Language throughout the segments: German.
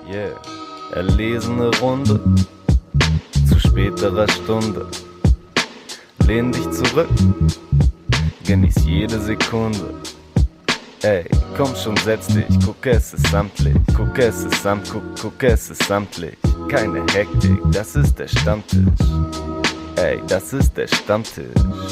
Yeah, erlesene Runde zu späterer Stunde. Lehn dich zurück, genieß jede Sekunde. Ey, komm schon, setz dich, guck, es ist samtlich. Guck, es ist guck, es ist samtlich. Keine Hektik, das ist der Stammtisch. Ey, das ist der Stammtisch.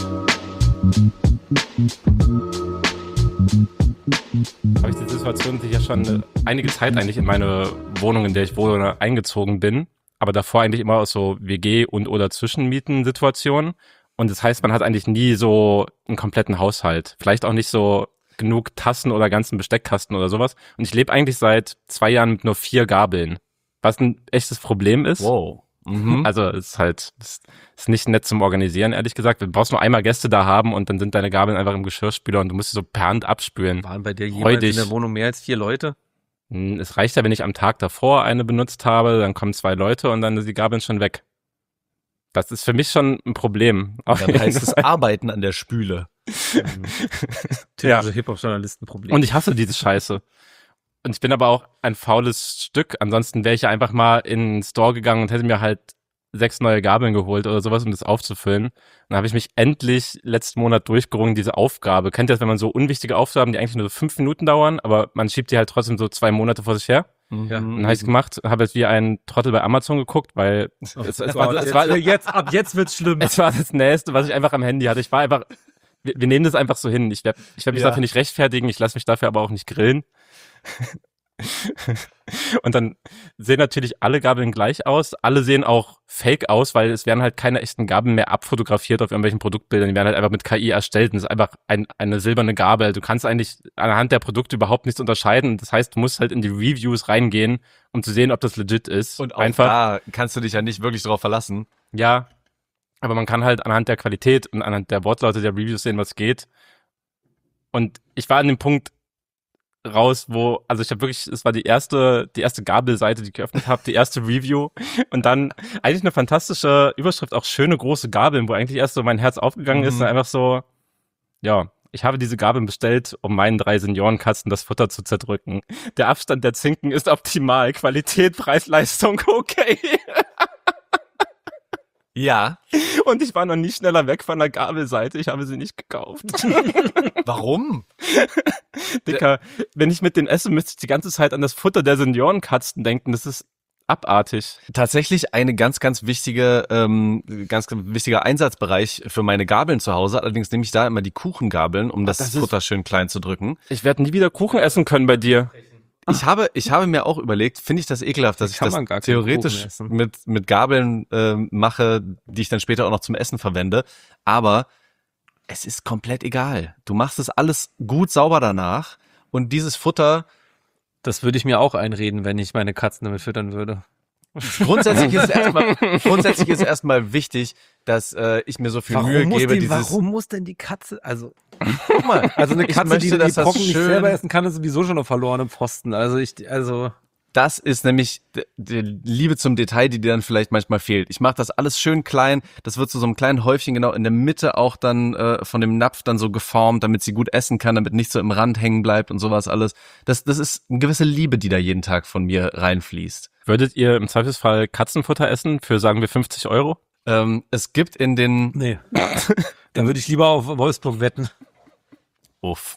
Habe ich die Situation, dass ich ja schon einige Zeit eigentlich in meine Wohnung, in der ich wohne, eingezogen bin, aber davor eigentlich immer aus so WG- und oder Zwischenmieten-Situationen. Und das heißt, man hat eigentlich nie so einen kompletten Haushalt. Vielleicht auch nicht so genug Tassen oder ganzen Besteckkasten oder sowas. Und ich lebe eigentlich seit 2 Jahren mit nur 4 Gabeln. Was ein echtes Problem ist. Wow. Mhm. Also es ist nicht nett zum Organisieren, ehrlich gesagt. Du brauchst nur einmal Gäste da haben und dann sind deine Gabeln einfach im Geschirrspüler und du musst sie so per Hand abspülen. Waren bei dir jemals in der Wohnung mehr als 4 Leute? Es reicht ja, wenn ich am Tag davor eine benutzt habe, dann kommen 2 Leute und dann sind die Gabeln schon weg. Das ist für mich schon ein Problem. Dann heißt es Arbeiten an der Spüle. Typische Hip-Hop-Journalisten-Problem. Und ich hasse diese Scheiße. Und ich bin aber auch ein faules Stück. Ansonsten wäre ich ja einfach mal in den Store gegangen und hätte mir halt 6 neue Gabeln geholt oder sowas, um das aufzufüllen. Dann habe ich mich endlich letzten Monat durchgerungen, diese Aufgabe. Kennt ihr das, wenn man so unwichtige Aufgaben, die eigentlich nur so 5 Minuten dauern, aber man schiebt die halt trotzdem so 2 Monate vor sich her? Ja. Dann habe ich gemacht, habe jetzt wie ein Trottel bei Amazon geguckt, weil ab jetzt wird's schlimm. es war das Nächste, was ich einfach am Handy hatte. Ich war einfach, wir nehmen das einfach so hin. Ich werd mich dafür nicht rechtfertigen, ich lasse mich dafür aber auch nicht grillen. Und dann sehen natürlich alle Gabeln gleich aus. Alle sehen auch fake aus, weil es werden halt keine echten Gabeln mehr abfotografiert auf irgendwelchen Produktbildern. Die werden halt einfach mit KI erstellt. Und es ist einfach eine silberne Gabel. Du kannst eigentlich anhand der Produkte überhaupt nichts unterscheiden. Das heißt, du musst halt in die Reviews reingehen, um zu sehen, ob das legit ist. Und auch einfach, da kannst du dich ja nicht wirklich drauf verlassen. ja, aber man kann halt anhand der Qualität und anhand der Wortlaute der Reviews sehen, was geht. Und ich war an dem Punkt raus, wo, also ich habe wirklich, es war die erste Gabelseite, die ich geöffnet habe, die erste Review und dann eigentlich eine fantastische Überschrift, auch schöne große Gabeln, wo eigentlich erst so mein Herz aufgegangen ist und einfach so, ja, ich habe diese Gabeln bestellt, um meinen 3 Seniorenkatzen das Futter zu zerdrücken. Der Abstand der Zinken ist optimal, Qualität, Preis, Leistung, okay. Ja. Und ich war noch nie schneller weg von der Gabelseite, ich habe sie nicht gekauft. Warum? Dicker, wenn ich mit denen esse, müsste ich die ganze Zeit an das Futter der Seniorenkatzen denken. Das ist abartig. Tatsächlich eine ganz wichtiger Einsatzbereich für meine Gabeln zu Hause. Allerdings nehme ich da immer die Kuchengabeln, um das Futter schön klein zu drücken. Ich werde nie wieder Kuchen essen können bei dir. Ich habe mir auch überlegt, finde ich das ekelhaft, dass ich das theoretisch mit Gabeln mache, die ich dann später auch noch zum Essen verwende. Aber es ist komplett egal. Du machst es alles gut sauber danach und dieses Futter. Das würde ich mir auch einreden, wenn ich meine Katzen damit füttern würde. Grundsätzlich ist erstmal wichtig, dass ich mir so viel Mühe gebe. Warum muss denn die Katze, also guck mal, also eine Katze, möchte, die dass das Brocken nicht schön- selber essen kann, ist sowieso schon auf verlorenem Pfosten. Also Das ist nämlich die Liebe zum Detail, die dir dann vielleicht manchmal fehlt. Ich mache das alles schön klein. Das wird zu so einem kleinen Häufchen genau in der Mitte auch dann von dem Napf dann so geformt, damit sie gut essen kann, damit nicht so im Rand hängen bleibt und sowas alles. Das ist eine gewisse Liebe, die da jeden Tag von mir reinfließt. Würdet ihr im Zweifelsfall Katzenfutter essen für, sagen wir, 50 €? Es gibt in den... nee. Dann würde ich lieber auf Wolfsburg wetten. Uff.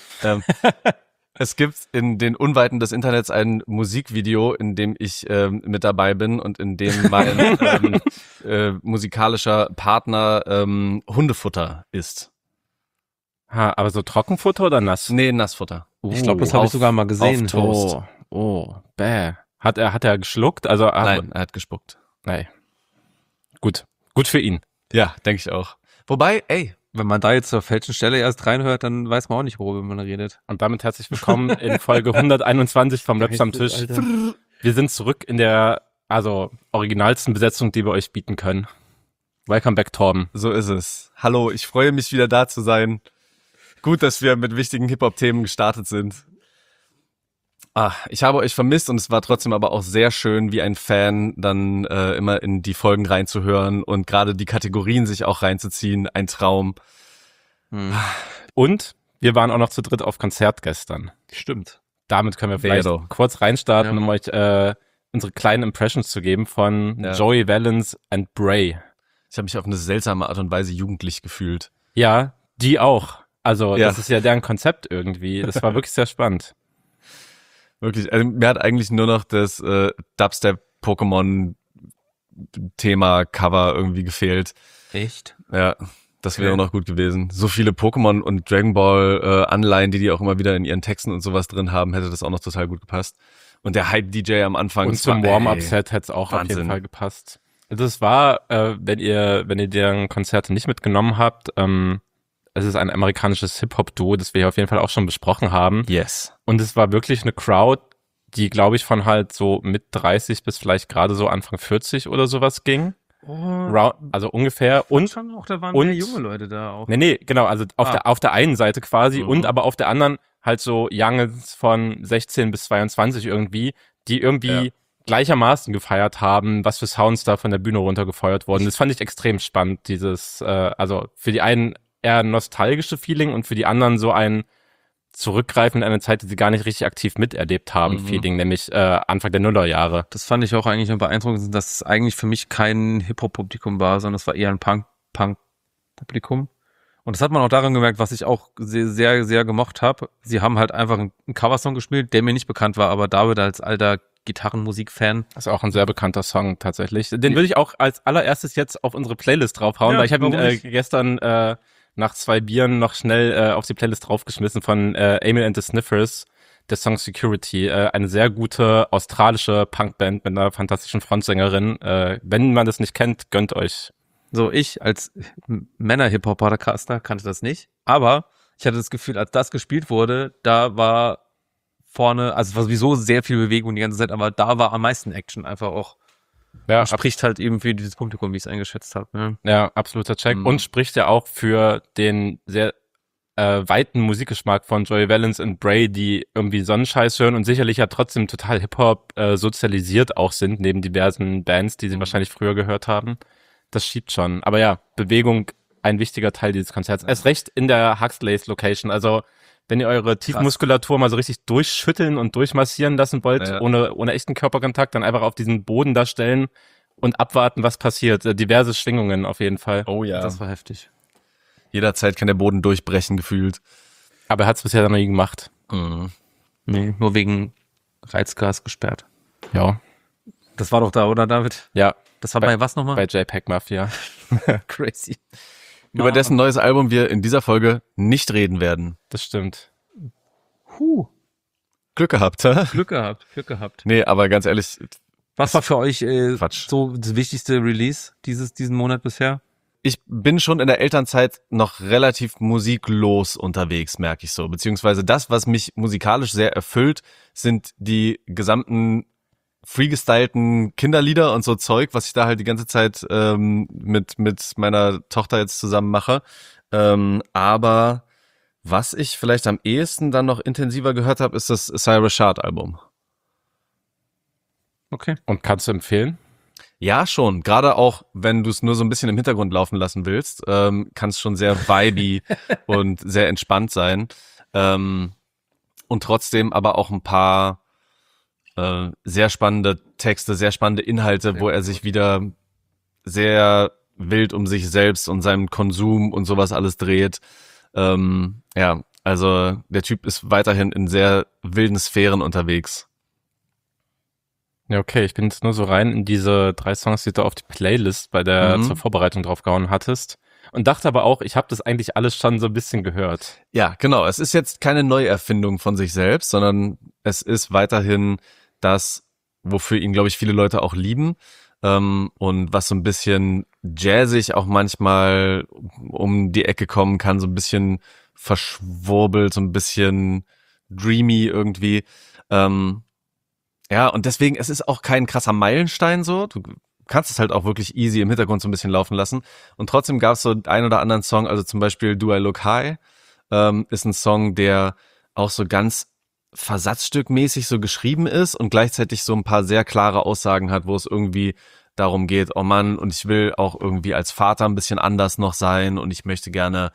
Es gibt in den Unweiten des Internets ein Musikvideo, in dem ich mit dabei bin und in dem mein musikalischer Partner Hundefutter isst. Aber so Trockenfutter oder nass? Nee, Nassfutter. Ich glaube, das habe ich sogar mal gesehen. Auf Toast. Bäh. Hat er geschluckt? Also, Nein, er hat gespuckt. Nee. Gut für ihn. Ja, denke ich auch. Wobei, ey, Wenn man da jetzt zur falschen Stelle erst reinhört, dann weiß man auch nicht, worüber man redet. Und damit herzlich willkommen in Folge 121 vom Raps am Tisch. Alter. Wir sind zurück in der, originalsten Besetzung, die wir euch bieten können. Welcome back, Torben. so ist es. Hallo, ich freue mich wieder da zu sein. Gut, dass wir mit wichtigen Hip-Hop-Themen gestartet sind. Ich habe euch vermisst und es war trotzdem aber auch sehr schön, wie ein Fan dann immer in die Folgen reinzuhören und gerade die Kategorien sich auch reinzuziehen. Ein Traum. Und wir waren auch noch zu dritt auf Konzert gestern. Stimmt. damit können wir vielleicht Vero. kurz reinstarten, Ja. um euch unsere kleinen Impressions zu geben von Ja. Joey Valence and Bray. Ich habe mich auf eine seltsame Art und Weise jugendlich gefühlt. Ja, die auch. Also Ja. das ist ja deren Konzept irgendwie. Das war wirklich sehr spannend. Wirklich, also mir hat eigentlich nur noch das Dubstep-Pokémon-Thema-Cover irgendwie gefehlt. Echt? Ja, das wäre Okay. auch noch gut gewesen. So viele Pokémon und Dragon Ball Anleihen, die auch immer wieder in ihren Texten und sowas drin haben, hätte das auch noch total gut gepasst. Und der Hype-DJ am Anfang. Und das zum war, Warm-Up-Set hätte es auch auf jeden Wahnsinn. Fall gepasst. Das war, wenn ihr deren Konzerte nicht mitgenommen habt, es ist ein amerikanisches Hip-Hop-Duo, das wir hier auf jeden Fall auch schon besprochen haben. Yes. Und es war wirklich eine Crowd, die, glaube ich, von halt so mit 30 bis vielleicht gerade so Anfang 40 oder sowas ging. Also ungefähr. Und auch, da waren und- mehr junge Leute da auch. Nee, genau, also auf der einen Seite quasi Mhm. und aber auf der anderen halt so Youngins von 16 bis 22 irgendwie, die irgendwie Ja. gleichermaßen gefeiert haben, was für Sounds da von der Bühne runtergefeuert wurden. Das fand ich extrem spannend, dieses, also für die einen eher nostalgische Feeling und für die anderen so ein Zurückgreifen in eine Zeit, die sie gar nicht richtig aktiv miterlebt haben, Mhm. Feeling, nämlich Anfang der Nullerjahre. Das fand ich auch eigentlich am beeindruckendsten, dass es eigentlich für mich kein Hip-Hop-Publikum war, sondern es war eher ein Punk-Publikum. Und das hat man auch daran gemerkt, was ich auch sehr, sehr, sehr gemocht habe. Sie haben halt einfach einen Coversong gespielt, der mir nicht bekannt war, aber David als alter Gitarrenmusik-Fan. Das ist auch ein sehr bekannter Song tatsächlich. Den würde ich auch als allererstes jetzt auf unsere Playlist draufhauen, Ja, weil ich habe ihn warum nicht? gestern nach 2 Bieren noch schnell auf die Playlist draufgeschmissen von Emil and the Sniffers, der Song Security. Eine sehr gute australische Punkband mit einer fantastischen Frontsängerin. Wenn man das nicht kennt, gönnt euch. So, ich als Männer-Hip-Hop-Podcaster kannte das nicht. Aber ich hatte das Gefühl, als das gespielt wurde, da war vorne, also es war sowieso sehr viel Bewegung die ganze Zeit, aber da war am meisten Action einfach auch. Ja, Spricht halt eben für dieses Publikum, wie ich es eingeschätzt habe. Ne? ja, absoluter Check. Mhm. Und spricht ja auch für den sehr weiten Musikgeschmack von Joey Valence und Bray, die irgendwie Sonnenscheiß hören und sicherlich ja trotzdem total Hip-Hop sozialisiert auch sind, neben diversen Bands, die sie wahrscheinlich früher gehört haben. Das schiebt schon. Aber ja, Bewegung, ein wichtiger Teil dieses Konzerts. Erst recht in der Huxley's Location. Also, wenn ihr eure Tiefmuskulatur mal so richtig durchschütteln und durchmassieren lassen wollt, Ja. ohne echten Körperkontakt, dann einfach auf diesen Boden da stellen und abwarten, was passiert. Diverse Schwingungen auf jeden Fall. Oh ja. Das war heftig. Jederzeit kann der Boden durchbrechen, gefühlt. Aber er hat es bisher noch nie gemacht. Mhm. Nee, nur wegen Reizgas gesperrt. Ja. Das war doch da, oder David? Ja, Das war Bei- bei was nochmal? bei JPEG Mafia. Crazy. Über dessen neues Album wir in dieser Folge nicht reden werden. Das stimmt. Glück gehabt, hä? Glück gehabt. Nee, aber ganz ehrlich, Was war für euch Quatsch. so das wichtigste Release diesen Monat bisher? ich bin schon in der Elternzeit noch relativ musiklos unterwegs, merke ich so. Beziehungsweise das, was mich musikalisch sehr erfüllt, sind die gesamten freegestylten Kinderlieder und so Zeug, was ich da halt die ganze Zeit mit meiner Tochter jetzt zusammen mache. Aber was ich vielleicht am ehesten dann noch intensiver gehört habe, ist das Cyrus Rashad Album. Okay. Und kannst du empfehlen? Ja, schon. Gerade auch, wenn du es nur so ein bisschen im Hintergrund laufen lassen willst, kann es schon sehr vibey und sehr entspannt sein. Und trotzdem aber auch ein paar sehr spannende Texte, sehr spannende Inhalte, wo er sich wieder sehr wild um sich selbst und seinen Konsum und sowas alles dreht. Ja, also der Typ ist weiterhin in sehr wilden Sphären unterwegs. Ja, okay, ich bin jetzt nur so rein in diese 3 Songs, die du auf die Playlist bei der Mhm. zur Vorbereitung draufgehauen hattest und dachte aber auch, ich habe das eigentlich alles schon so ein bisschen gehört. Ja, genau. Es ist jetzt keine Neuerfindung von sich selbst, sondern es ist weiterhin das, wofür ihn, glaube ich, viele Leute auch lieben. Und was so ein bisschen jazzig auch manchmal um die Ecke kommen kann, so ein bisschen verschwurbelt, so ein bisschen dreamy irgendwie. Ja, und deswegen, es ist auch kein krasser Meilenstein so. Du kannst es halt auch wirklich easy im Hintergrund so ein bisschen laufen lassen. Und trotzdem gab es so einen oder anderen Song, also zum Beispiel Do I Look High, ist ein Song, der auch so ganz versatzstückmäßig so geschrieben ist und gleichzeitig so ein paar sehr klare Aussagen hat, wo es irgendwie darum geht, oh Mann, und ich will auch irgendwie als Vater ein bisschen anders noch sein und ich möchte gerne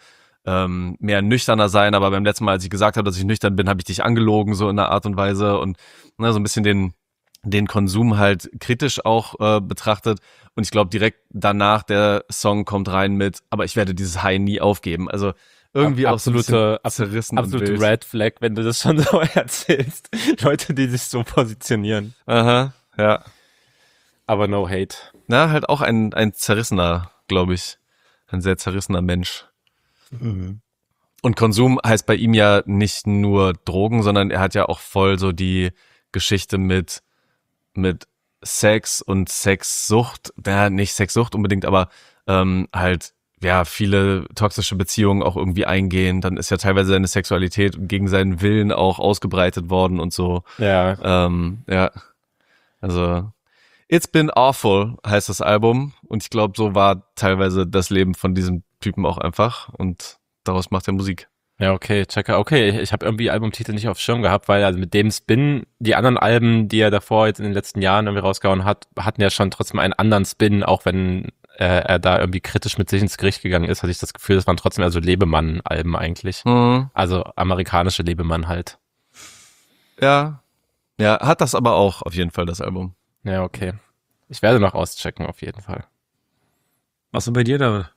mehr nüchterner sein, aber beim letzten Mal, als ich gesagt habe, dass ich nüchtern bin, habe ich dich angelogen, so in einer Art und Weise und ne, so ein bisschen den Konsum halt kritisch auch betrachtet. Und ich glaube, direkt danach der Song kommt rein mit, aber ich werde dieses High nie aufgeben. Also irgendwie auch so ein bisschen zerrissen und absolute wild. Red Flag, wenn du das schon so erzählst. Leute, die sich so positionieren. Aha, ja. Aber no hate. Na, halt auch ein zerrissener, glaube ich. Ein sehr zerrissener Mensch. Und Konsum heißt bei ihm ja nicht nur Drogen, sondern er hat ja auch voll so die Geschichte mit Sex und Sexsucht. Ja, nicht Sexsucht unbedingt, aber halt ja viele toxische Beziehungen auch irgendwie eingehen. Dann ist ja teilweise seine Sexualität gegen seinen Willen auch ausgebreitet worden und so. Ja. Ja, also It's Been Awful heißt das Album und ich glaube, so war teilweise das Leben von diesem Typen auch einfach und daraus macht er Musik. Ja, okay, checker. Okay, ich habe irgendwie Albumtitel nicht auf Schirm gehabt, weil also mit dem Spin, die anderen Alben, die er davor jetzt in den letzten Jahren irgendwie rausgehauen hat, hatten ja schon trotzdem einen anderen Spin, auch wenn er da irgendwie kritisch mit sich ins Gericht gegangen ist, hatte ich das Gefühl, das waren trotzdem also Lebemann-Alben eigentlich. Also amerikanische Lebemann halt. Ja, hat das aber auch auf jeden Fall, das Album. Ja, okay. Ich werde noch auschecken, auf jeden Fall. Was ist denn bei dir, David?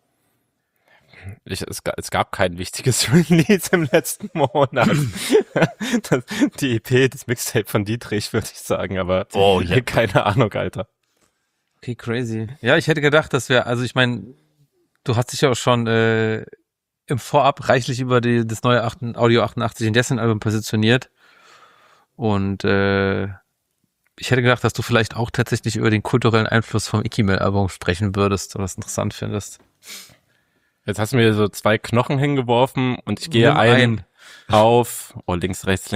Es gab kein wichtiges Release im letzten Monat. Die EP, das Mixtape von Dietrich, würde ich sagen, aber keine Ahnung, Alter. Okay, crazy. Ja, ich hätte gedacht, dass wir, also ich meine, du hast dich ja auch schon im Vorab reichlich über das neue Audio 88 in dessen Album positioniert und ich hätte gedacht, dass du vielleicht auch tatsächlich über den kulturellen Einfluss vom Ikimel-Album sprechen würdest oder das interessant findest. Jetzt hast du mir so 2 Knochen hingeworfen und ich gehe ein auf links, rechts.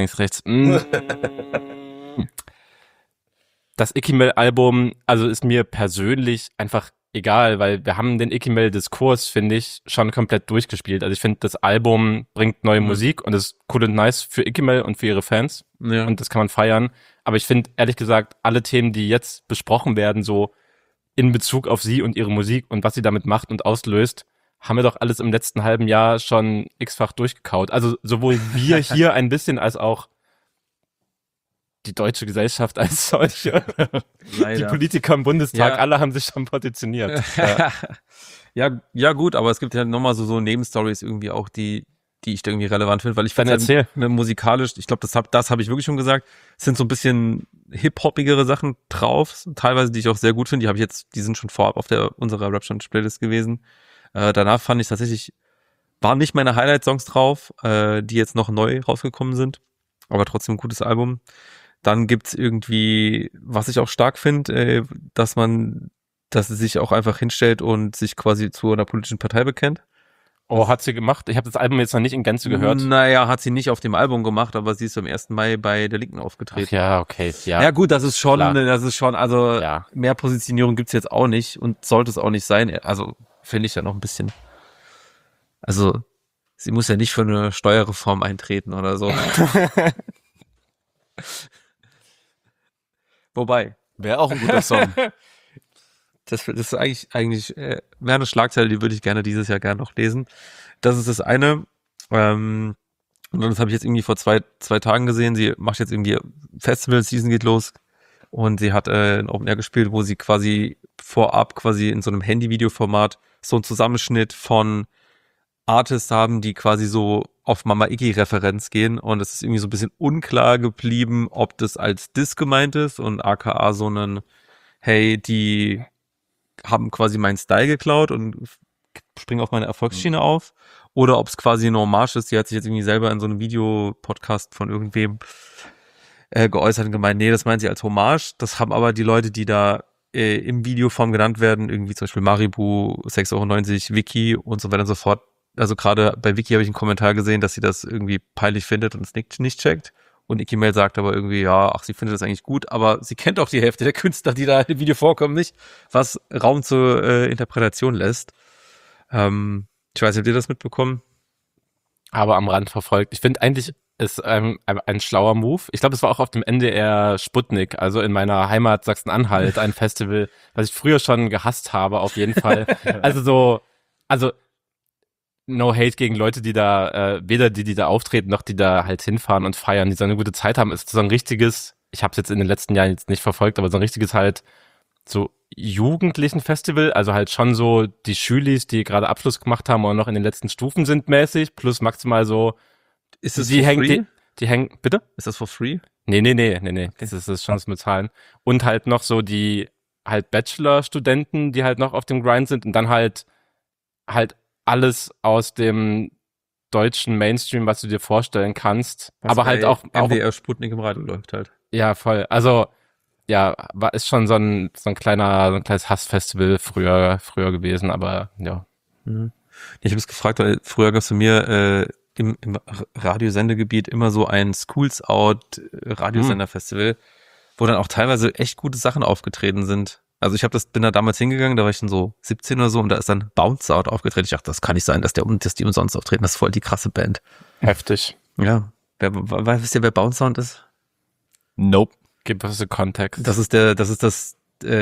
Das Ikimel-Album, also ist mir persönlich einfach egal, weil wir haben den Ikimel-Diskurs, finde ich, schon komplett durchgespielt. Also ich finde, das Album bringt neue Musik und ist cool und nice für Ikimel und für ihre Fans. Ja. Und das kann man feiern. Aber ich finde, ehrlich gesagt, alle Themen, die jetzt besprochen werden, so in Bezug auf sie und ihre Musik und was sie damit macht und auslöst, haben wir doch alles im letzten halben Jahr schon x-fach durchgekaut. Also sowohl wir hier ein bisschen als auch die deutsche Gesellschaft als solche. Leider. Die Politiker im Bundestag, Ja. alle haben sich schon positioniert. Ja, gut, aber es gibt ja nochmal so Nebenstories irgendwie auch, die ich da irgendwie relevant finde, weil ich Dann finde erzähl. musikalisch, ich glaube, das habe ich wirklich schon gesagt, es sind so ein bisschen hip-hoppigere Sachen drauf, teilweise, die ich auch sehr gut finde, die sind schon vorab auf unserer Rap-Playlist gewesen. Danach fand ich tatsächlich, waren nicht meine Highlight-Songs drauf, die jetzt noch neu rausgekommen sind, aber trotzdem ein gutes Album. Dann gibt's irgendwie, was ich auch stark finde, dass es sich auch einfach hinstellt und sich quasi zu einer politischen Partei bekennt. Oh, hat sie gemacht? Ich habe das Album jetzt noch nicht in Gänze gehört. Naja, hat sie nicht auf dem Album gemacht, aber sie ist am 1. Mai bei der Linken Ach aufgetreten. ja, okay. Ja, Ja gut, das ist schon, Klar. also Ja. mehr Positionierung gibt's jetzt auch nicht und sollte es auch nicht sein. Also finde ich ja noch ein bisschen. Also sie muss ja nicht für eine Steuerreform eintreten oder so. Wobei, Wäre auch ein guter Song. das ist eigentlich wäre eine Schlagzeile, die würde ich dieses Jahr gerne noch lesen. Das ist das eine. Und das habe ich jetzt irgendwie vor zwei Tagen gesehen. Sie macht jetzt irgendwie Festival-Season geht los und sie hat ein Open Air gespielt, wo sie quasi vorab quasi in so einem Handy-Video-Format so einen Zusammenschnitt von Artists haben, die quasi so auf Mama Iggy-Referenz gehen und es ist irgendwie so ein bisschen unklar geblieben, ob das als Diss gemeint ist und aka so einen, hey, die haben quasi meinen Style geklaut und springen auf meine Erfolgsschiene auf oder ob es quasi eine Hommage ist, die hat sich jetzt irgendwie selber in so einem Videopodcast von irgendwem geäußert und gemeint, nee, das meint sie als Hommage, das haben aber die Leute, die da im Videoform genannt werden, irgendwie zum Beispiel Maribu, 6,90 €, Vicky und so weiter und so fort. Also gerade bei Vicky habe ich einen Kommentar gesehen, dass sie das irgendwie peinlich findet und es nicht checkt. Und Ikimel sagt aber irgendwie, ja, sie findet das eigentlich gut, aber sie kennt auch die Hälfte der Künstler, die da im Video vorkommen, nicht, was Raum zur Interpretation lässt. Ich weiß nicht, habt ihr das mitbekommen? Aber am Rand verfolgt. Ich finde eigentlich ist ein schlauer Move. Ich glaube, es war auch auf dem NDR Sputnik, also in meiner Heimat Sachsen-Anhalt, ein Festival, was ich früher schon gehasst habe, auf jeden Fall. Also no hate gegen Leute, die da, weder die da auftreten, noch die da halt hinfahren und feiern, die so eine gute Zeit haben. Es ist so ein richtiges, ich habe es jetzt in den letzten Jahren jetzt nicht verfolgt, aber so ein richtiges halt so jugendlichen Festival, also halt schon so die Schülis, die gerade Abschluss gemacht haben oder noch in den letzten Stufen sind mäßig, plus maximal so, Ist es die for hängen, free? die hängen, bitte? Ist das for free? Nee. Das ist schon das Bezahlen. Und halt noch so die halt Bachelor-Studenten, die halt noch auf dem Grind sind und dann halt alles aus dem deutschen Mainstream, was du dir vorstellen kannst. Was aber halt bei auch MDR Sputnik im Radio läuft halt. ja, voll. Also ja, ist schon so ein kleines Hassfestival früher gewesen, aber ja. Mhm. Ich habe es gefragt, weil früher gab es bei mir im Radiosendegebiet immer so ein Schools Out Radiosenderfestival, wo dann auch teilweise echt gute Sachen aufgetreten sind. Also ich bin da damals hingegangen, da war ich dann so 17 oder so und da ist dann Bounce Out aufgetreten. Ich dachte, das kann nicht sein, dass die umsonst auftreten. Das ist voll die krasse Band. Heftig. Ja. Wisst ihr, wer Bounce Sound ist? Nope. Gib uns den Kontext. Das ist das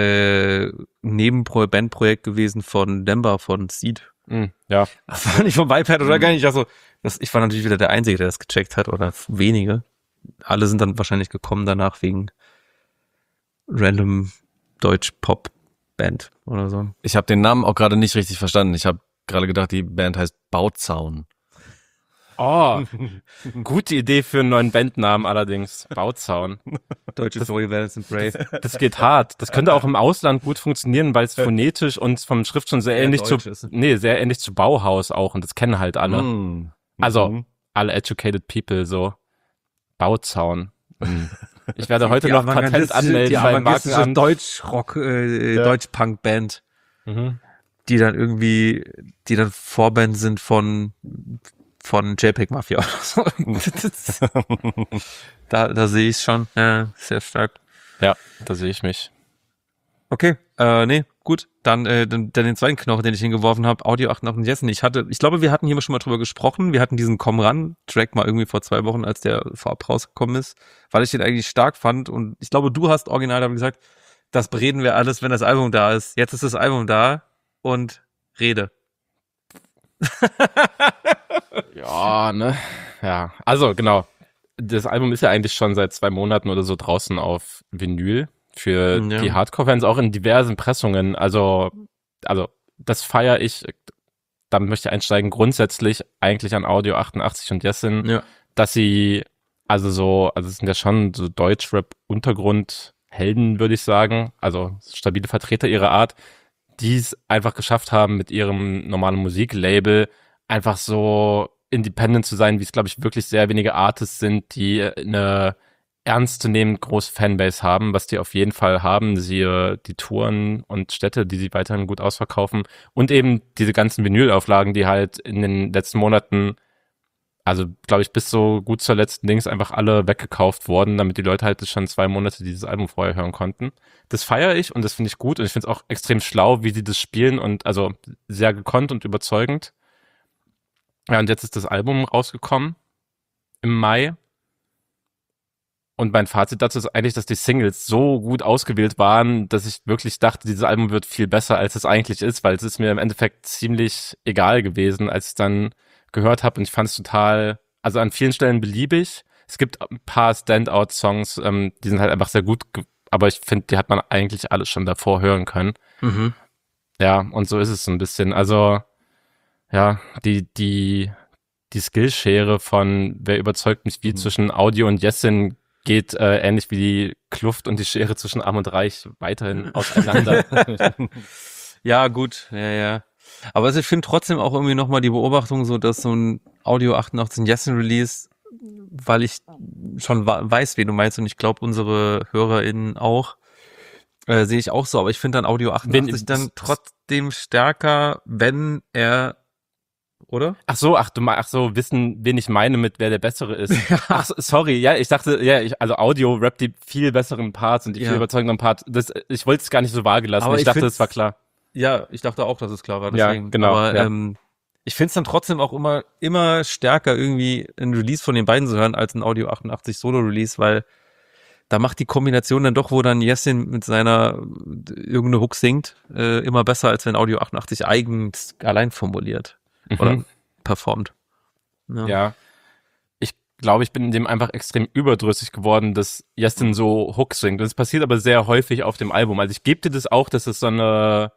Bandprojekt gewesen von Demba von Seed. Ja. Das war nicht vom iPad oder gar nicht. Also, ich war natürlich wieder der Einzige, der das gecheckt hat oder wenige. Alle sind dann wahrscheinlich gekommen danach wegen random Deutsch-Pop-Band oder so. Ich habe den Namen auch gerade nicht richtig verstanden. Ich habe gerade gedacht, die Band heißt Bauzaun. Oh, gute Idee für einen neuen Bandnamen allerdings. Bauzaun. Deutsche Zoe Valence and Brave. Das geht hart. Das könnte auch im Ausland gut funktionieren, weil es phonetisch und vom Schrift schon sehr ähnlich sehr ähnlich zu Bauhaus auch und das kennen halt alle. Also, alle educated people so. Bauzaun. Ich werde heute noch Patent anmelden beim Markenamt. Deutsch-Rock, Deutsch-Punk-Band, die dann Vorband sind von JPEG Mafia oder so. Da sehe ich es schon. Ja, sehr stark. Ja, da sehe ich mich. Okay, nee, gut. Dann den zweiten Knochen, den ich hingeworfen habe, Audio 88 Jessen. Ich glaube, wir hatten hier schon mal drüber gesprochen. Wir hatten diesen Komm ran Track mal irgendwie vor 2 Wochen, als der vorab rausgekommen ist, weil ich den eigentlich stark fand. Und ich glaube, du hast original damit gesagt, das bereden wir alles, wenn das Album da ist. Jetzt ist das Album da und rede. Ja, ne? Ja, also genau. Das Album ist ja eigentlich schon seit 2 Monaten oder so draußen auf Vinyl für die Hardcore-Fans, auch in diversen Pressungen. Also das feiere ich, damit möchte ich einsteigen, grundsätzlich eigentlich an Audio 88 und Jessin, dass sie, also es sind ja schon so Deutsch-Rap-Untergrund-Helden, würde ich sagen, also stabile Vertreter ihrer Art, die es einfach geschafft haben, mit ihrem normalen Musiklabel einfach so independent zu sein, wie es, glaube ich, wirklich sehr wenige Artists sind, die eine ernstzunehmend große Fanbase haben, was die auf jeden Fall haben, siehe die Touren und Städte, die sie weiterhin gut ausverkaufen und eben diese ganzen Vinylauflagen, die halt in den letzten Monaten, also glaube ich bis so gut zur letzten Dings einfach alle weggekauft wurden, damit die Leute halt schon 2 Monate dieses Album vorher hören konnten. Das feiere ich und das finde ich gut und ich finde es auch extrem schlau, wie sie das spielen und also sehr gekonnt und überzeugend. Ja, und jetzt ist das Album rausgekommen im Mai. Und mein Fazit dazu ist eigentlich, dass die Singles so gut ausgewählt waren, dass ich wirklich dachte, dieses Album wird viel besser, als es eigentlich ist, weil es ist mir im Endeffekt ziemlich egal gewesen, als ich es dann gehört habe. Und ich fand es total, also an vielen Stellen beliebig. Es gibt ein paar Standout-Songs, die sind halt einfach sehr gut, aber ich finde, die hat man eigentlich alles schon davor hören können. Ja, und so ist es so ein bisschen. Also ja, die Skillshare von wer überzeugt mich wie zwischen Audio und Jessin geht ähnlich wie die Kluft und die Schere zwischen Arm und Reich weiterhin auseinander. Ja, gut, ja. Aber also ich finde trotzdem auch irgendwie nochmal die Beobachtung so, dass so ein Audio 88 Jessin Release, weil ich schon weiß, wie du meinst und ich glaube unsere HörerInnen auch, sehe ich auch so, aber ich finde dann Audio 88 dann trotzdem stärker, wenn er, oder? Ach so, wissen, wen ich meine mit wer der Bessere ist. Ja. Ach, sorry, ja, ich dachte, also Audio rappt die viel besseren Parts und die viel überzeugenden Parts. Ich wollte es gar nicht so vage lassen, aber ich dachte, das war klar. Ja, ich dachte auch, dass es klar war. Deswegen. Ja, genau. Aber ich finde es dann trotzdem auch immer stärker, irgendwie ein Release von den beiden zu hören, als ein Audio 88 Solo-Release, weil da macht die Kombination dann doch, wo dann Jessin mit seiner irgendeine Hook singt, immer besser, als wenn Audio 88 eigens allein formuliert. Oder performt. Ja. Ich glaube, ich bin in dem einfach extrem überdrüssig geworden, dass Justin so Hooks singt. Das passiert aber sehr häufig auf dem Album. Also ich gebe dir das auch, dass es so eine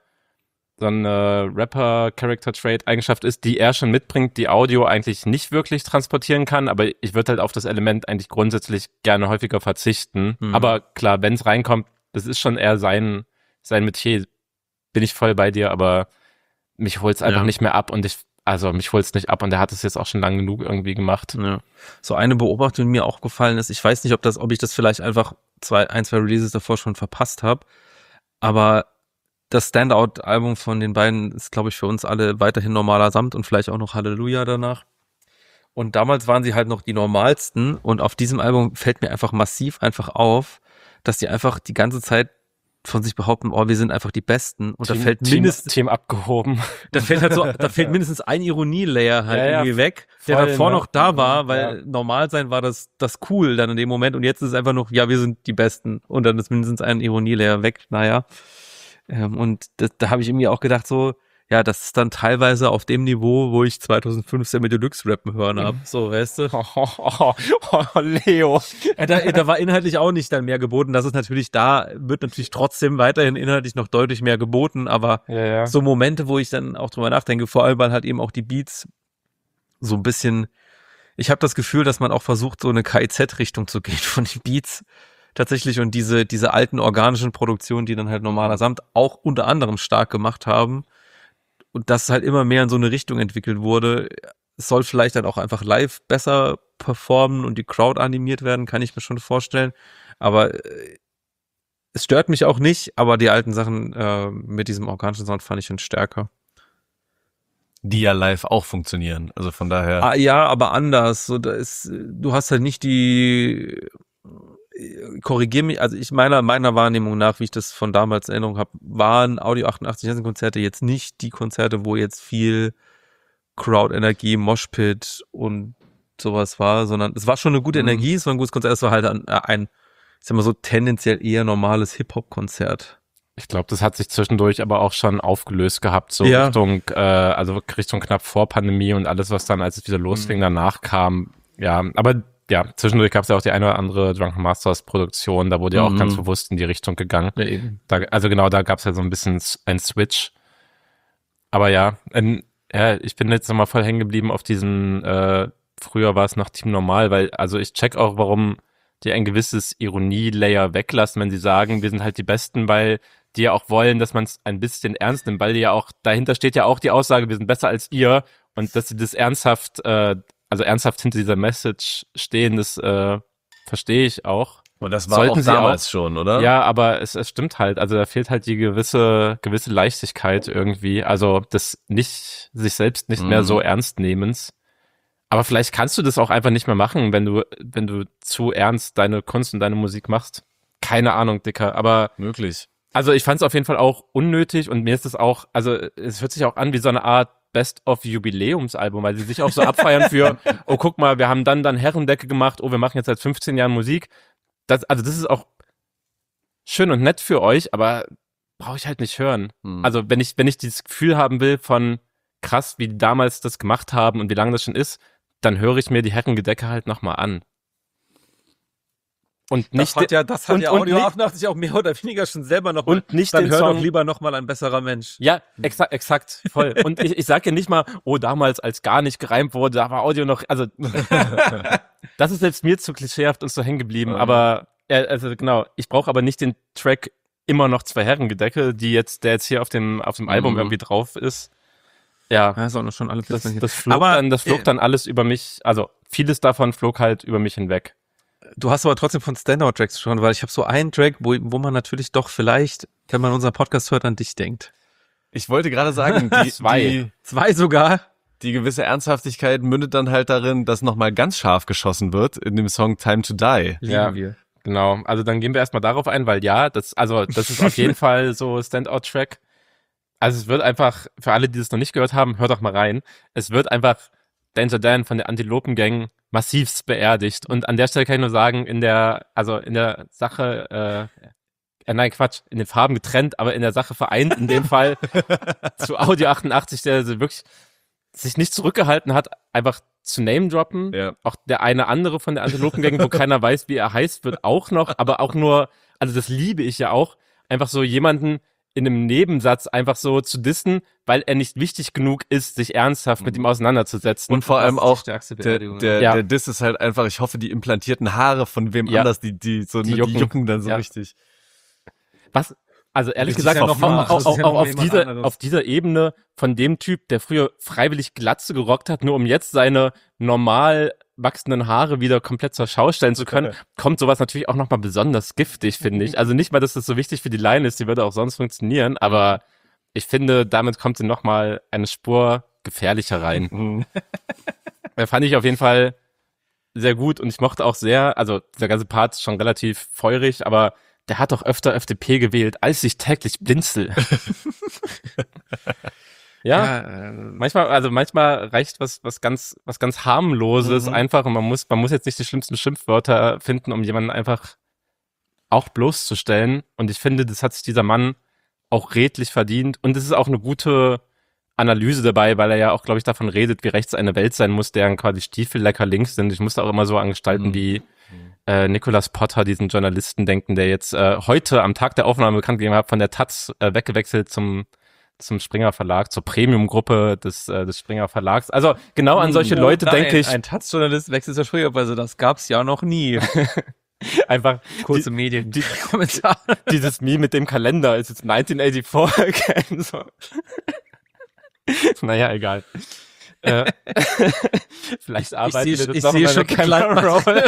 Rapper-Character-Trait-Eigenschaft ist, die er schon mitbringt, die Audio eigentlich nicht wirklich transportieren kann, aber ich würde halt auf das Element eigentlich grundsätzlich gerne häufiger verzichten. Aber klar, wenn es reinkommt, das ist schon eher sein Metier, bin ich voll bei dir, aber mich holt's einfach nicht mehr ab und mich holt's nicht ab und er hat es jetzt auch schon lang genug irgendwie gemacht. Ja. So eine Beobachtung, die mir auch gefallen ist, ich weiß nicht, ob ich das vielleicht einfach ein, zwei Releases davor schon verpasst habe, aber das Standout-Album von den beiden ist, glaube ich, für uns alle weiterhin Normaler Samt und vielleicht auch noch Halleluja danach. Und damals waren sie halt noch die normalsten und auf diesem Album fällt mir einfach massiv auf, dass die einfach die ganze Zeit von sich behaupten, oh, wir sind einfach die Besten. Und da fällt mindestens Team abgehoben. Da fällt mindestens ein Ironie-Layer halt irgendwie weg, der davor noch da war, weil normal sein war das cool dann in dem Moment und jetzt ist es einfach noch, ja, wir sind die Besten und dann ist mindestens ein Ironie-Layer weg, naja. Und da habe ich irgendwie auch gedacht so, ja, das ist dann teilweise auf dem Niveau, wo ich 2015 mit Deluxe rappen hören habe, so, weißt du. Leo. Da war inhaltlich auch nicht dann mehr geboten, wird natürlich trotzdem weiterhin inhaltlich noch deutlich mehr geboten, aber so Momente, wo ich dann auch drüber nachdenke, vor allem, weil halt eben auch die Beats so ein bisschen, ich habe das Gefühl, dass man auch versucht, so eine KIZ-Richtung zu gehen von den Beats tatsächlich und diese alten organischen Produktionen, die dann halt Normaler Samt auch unter anderem stark gemacht haben, und dass es halt immer mehr in so eine Richtung entwickelt wurde, es soll vielleicht dann auch einfach live besser performen und die Crowd animiert werden, kann ich mir schon vorstellen. Aber es stört mich auch nicht, aber die alten Sachen mit diesem organischen Sound fand ich schon stärker. Die ja live auch funktionieren, also von daher. Ja, aber anders. So, du hast halt nicht korrigiere mich, also meiner Wahrnehmung nach, wie ich das von damals in Erinnerung habe, waren Audio 88 Konzerte jetzt nicht die Konzerte, wo jetzt viel Crowd-Energie, Moshpit und sowas war, sondern es war schon eine gute Energie, es war ein gutes Konzert, es war halt ein ich sag mal so, tendenziell eher normales Hip-Hop-Konzert. Ich glaube, das hat sich zwischendurch aber auch schon aufgelöst gehabt, so Richtung knapp vor Pandemie und alles, was dann, als es wieder losging, danach kam. Ja, aber ja, zwischendurch gab es ja auch die eine oder andere Drunken Masters Produktion, da wurde ja auch ganz bewusst in die Richtung gegangen. Ja, eben. Da gab es ja so ein bisschen ein Switch. Aber ich bin jetzt nochmal voll hängen geblieben auf diesen, früher war es noch Team Normal, weil, also ich check auch, warum die ein gewisses Ironie-Layer weglassen, wenn sie sagen, wir sind halt die Besten, weil die ja auch wollen, dass man es ein bisschen ernst nimmt, weil die ja auch, dahinter steht ja auch die Aussage, wir sind besser als ihr und dass sie das ernsthaft hinter dieser Message stehen, das verstehe ich auch. Und das war auch damals schon, oder? Ja, aber es stimmt halt, also da fehlt halt die gewisse Leichtigkeit irgendwie, also das sich selbst nicht mehr so ernst nehmens. Aber vielleicht kannst du das auch einfach nicht mehr machen, wenn du zu ernst deine Kunst und deine Musik machst. Keine Ahnung, Dicker, aber möglich. Also ich fand es auf jeden Fall auch unnötig und mir ist es auch, also es hört sich auch an wie so eine Art Best-of-Jubiläumsalbum, weil sie sich auch so abfeiern für, oh guck mal, wir haben dann Herrendecke gemacht, oh wir machen jetzt seit 15 Jahren Musik. Das ist auch schön und nett für euch, aber brauche ich halt nicht hören. Also wenn ich dieses Gefühl haben will von krass, wie die damals das gemacht haben und wie lange das schon ist, dann höre ich mir die Herrengedecke halt nochmal an. Und nicht das hat Audio 88 auch mehr oder weniger schon selber noch und nicht dann den hör Song, doch lieber nochmal ein besserer Mensch. Ja, exakt, voll. Und ich sag ja nicht mal, oh, damals, als gar nicht gereimt wurde, da war Audio noch, also das ist selbst mir zu klischeehaft und so hängen geblieben, aber also genau, ich brauche aber nicht den Track immer noch 2 Herrengedecke, der jetzt hier auf dem Album irgendwie drauf ist. Ja, sondern schon alles das flog dann alles über mich, also vieles davon flog halt über mich hinweg. Du hast aber trotzdem von Standout-Tracks schon, weil ich habe so einen Track, wo man natürlich doch vielleicht, wenn man unseren Podcast hört, an dich denkt. Ich wollte gerade sagen, zwei sogar. Die gewisse Ernsthaftigkeit mündet dann halt darin, dass nochmal ganz scharf geschossen wird in dem Song Time to Die. Lieben wir. Genau, also dann gehen wir erstmal darauf ein, weil das ist auf jeden Fall so Standout-Track. Also es wird einfach, für alle, die das noch nicht gehört haben, hört doch mal rein. Es wird einfach Danger Dan von der Antilopen-Gang massivst beerdigt. Und an der Stelle kann ich nur sagen, in der Sache, nein, Quatsch, in den Farben getrennt, aber in der Sache vereint, in dem Fall zu Audio 88, der also wirklich sich nicht zurückgehalten hat, einfach zu Name-droppen. Ja. Auch der eine andere von der Antilopengang, wo keiner weiß, wie er heißt, wird auch noch, aber auch nur, also das liebe ich ja auch, einfach so jemanden in einem Nebensatz einfach so zu dissen, weil er nicht wichtig genug ist, sich ernsthaft mit ihm auseinanderzusetzen. Und vor allem auch, stärkste der Beerdigung. Ja. Diss ist halt einfach, ich hoffe, die implantierten Haare von wem Ja. anders, die jucken dann so Ja. richtig. Was, also ehrlich Das ist gesagt, ja auch, noch mal- auch, das ist auch, ja auch noch mal auf, jemand dieser, anderes. auf dieser Ebene von dem Typ, der früher freiwillig Glatze gerockt hat, nur um jetzt seine normal wachsenden Haare wieder komplett zur Schau stellen zu können, kommt sowas natürlich auch nochmal besonders giftig, finde ich. Also nicht mal, dass das so wichtig für die Line ist, die würde auch sonst funktionieren, aber ich finde, damit kommt sie nochmal eine Spur gefährlicher rein. Fand ich auf jeden Fall sehr gut und ich mochte auch sehr, also der ganze Part ist schon relativ feurig, aber der hat doch öfter FDP gewählt, als ich täglich blinzel. Ja, manchmal reicht was ganz harmloses einfach und man muss jetzt nicht die schlimmsten Schimpfwörter finden, um jemanden einfach auch bloßzustellen. Und ich finde, das hat sich dieser Mann auch redlich verdient. Und es ist auch eine gute Analyse dabei, weil er ja auch, glaube ich, davon redet, wie rechts eine Welt sein muss, deren quasi Stiefel lecker links sind. Ich musste auch immer so an Gestalten wie Nicholas Potter, diesen Journalisten, denken, der jetzt heute am Tag der Aufnahme bekannt gegeben hat, von der Taz weggewechselt zum Springer Verlag, zur Premium-Gruppe des Springer Verlags. Also genau an solche Leute denke ich. Ein Taz-Journalist wechselt zur Springer, also das gab's ja noch nie. Einfach Kurze Medien-Kommentare. dieses Meme mit dem Kalender ist jetzt 1984 again. So. Naja, egal. Vielleicht arbeiten wir das ich noch sehe in schon einer Camera-Roll.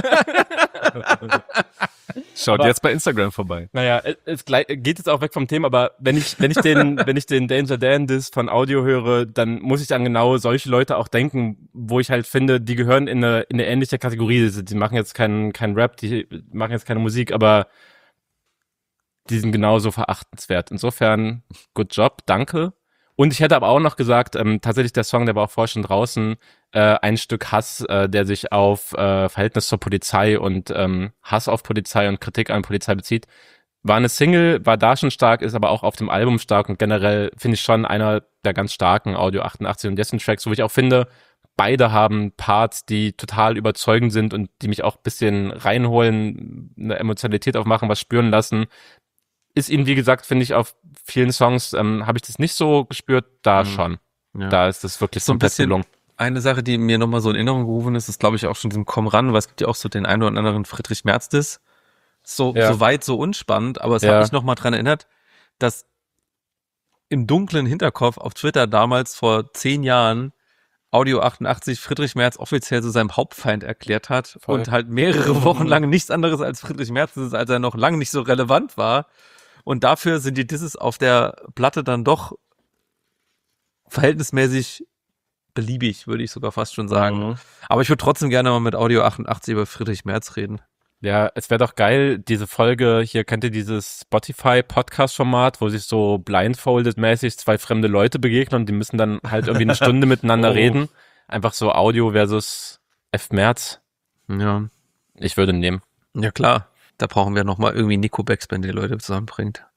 Schaut Aber- jetzt bei Instagram vorbei. Naja, es geht jetzt auch weg vom Thema, aber wenn ich den Danger Dan Diss von Audio höre, dann muss ich an genau solche Leute auch denken, wo ich halt finde, die gehören in eine ähnliche Kategorie. Die machen jetzt keinen Rap, die machen jetzt keine Musik, aber die sind genauso verachtenswert. Insofern, good job, danke. Und ich hätte aber auch noch gesagt, tatsächlich der Song, der war auch vorher schon draußen, ein Stück Hass, der sich auf Verhältnis zur Polizei und Hass auf Polizei und Kritik an Polizei bezieht, war eine Single, war da schon stark, ist aber auch auf dem Album stark und generell finde ich schon einer der ganz starken Audio 88 und Dessen Tracks, wo ich auch finde, beide haben Parts, die total überzeugend sind und die mich auch ein bisschen reinholen, eine Emotionalität aufmachen, was spüren lassen. Ist ihnen, wie gesagt, finde ich, auf vielen Songs habe ich das nicht so gespürt, da schon. Ja. Da ist das wirklich So ein komplett bisschen gelungen. eine Sache, die mir nochmal so in Erinnerung gerufen ist glaube ich auch schon diesem Komm ran, weil es gibt ja auch so den einen oder anderen Friedrich Merz-Diss. So weit, so unspannend, aber es hat mich nochmal dran erinnert, dass im dunklen Hinterkopf auf Twitter damals vor 10 Jahren Audio 88 Friedrich Merz offiziell zu seinem Hauptfeind erklärt hat Voll. und halt mehrere Wochen lang nichts anderes als Friedrich Merz ist, als er noch lange nicht so relevant war. Und dafür sind die Disses auf der Platte dann doch verhältnismäßig beliebig, würde ich sogar fast schon sagen. Aber ich würde trotzdem gerne mal mit Audio 88 über Friedrich Merz reden. Ja, es wäre doch geil, diese Folge, hier kennt ihr dieses Spotify-Podcast-Format, wo sich so blindfolded-mäßig 2 fremde Leute begegnen und die müssen dann halt irgendwie eine Stunde miteinander reden. Einfach so Audio versus F. Merz. Ja. Ich würde nehmen. Ja, klar. Da brauchen wir nochmal irgendwie Nico Backspin, der Leute zusammenbringt.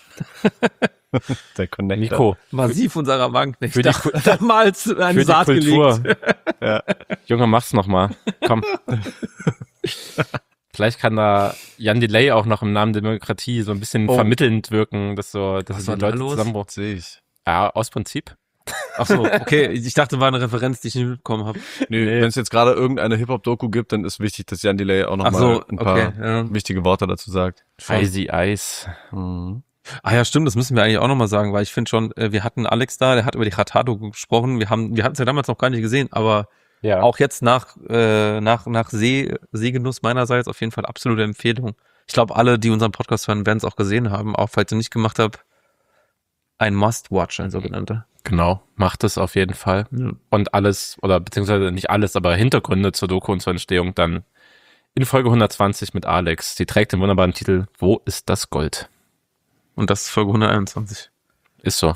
Der Connector. Nico, Massiv unserer Bank. Für die damals eine für die Saat Kultur. gelegt. Junge, mach's noch mal. Komm. Vielleicht kann da Jan Delay auch noch im Namen der Demokratie so ein bisschen vermittelnd wirken, dass Was die war da Leute los? zusammenbringen. Sehe ich. Ja, aus Prinzip. Ach so, okay. Ich dachte, war eine Referenz, die ich nicht mitbekommen habe. Nee. Wenn es jetzt gerade irgendeine Hip-Hop-Doku gibt, dann ist wichtig, dass Jan Delay auch noch Ach mal so, ein paar okay. Ja. wichtige Worte dazu sagt. Icy Ice. Ah ja, stimmt, das müssen wir eigentlich auch nochmal sagen, weil ich finde schon, wir hatten Alex da, der hat über die Chatado gesprochen. Wir hatten es ja damals noch gar nicht gesehen, aber Ja. auch jetzt nach Sehgenuss meinerseits auf jeden Fall absolute Empfehlung. Ich glaube, alle, die unseren Podcast hören, werden es auch gesehen haben. Auch falls ihr nicht gemacht habt, ein Must-Watch, ein sogenannter. Genau, macht es auf jeden Fall. Ja. Und alles, oder beziehungsweise nicht alles, aber Hintergründe zur Doku und zur Entstehung dann in Folge 120 mit Alex. Die trägt den wunderbaren Titel Wo ist das Gold? Und das ist Folge 121. Ist so.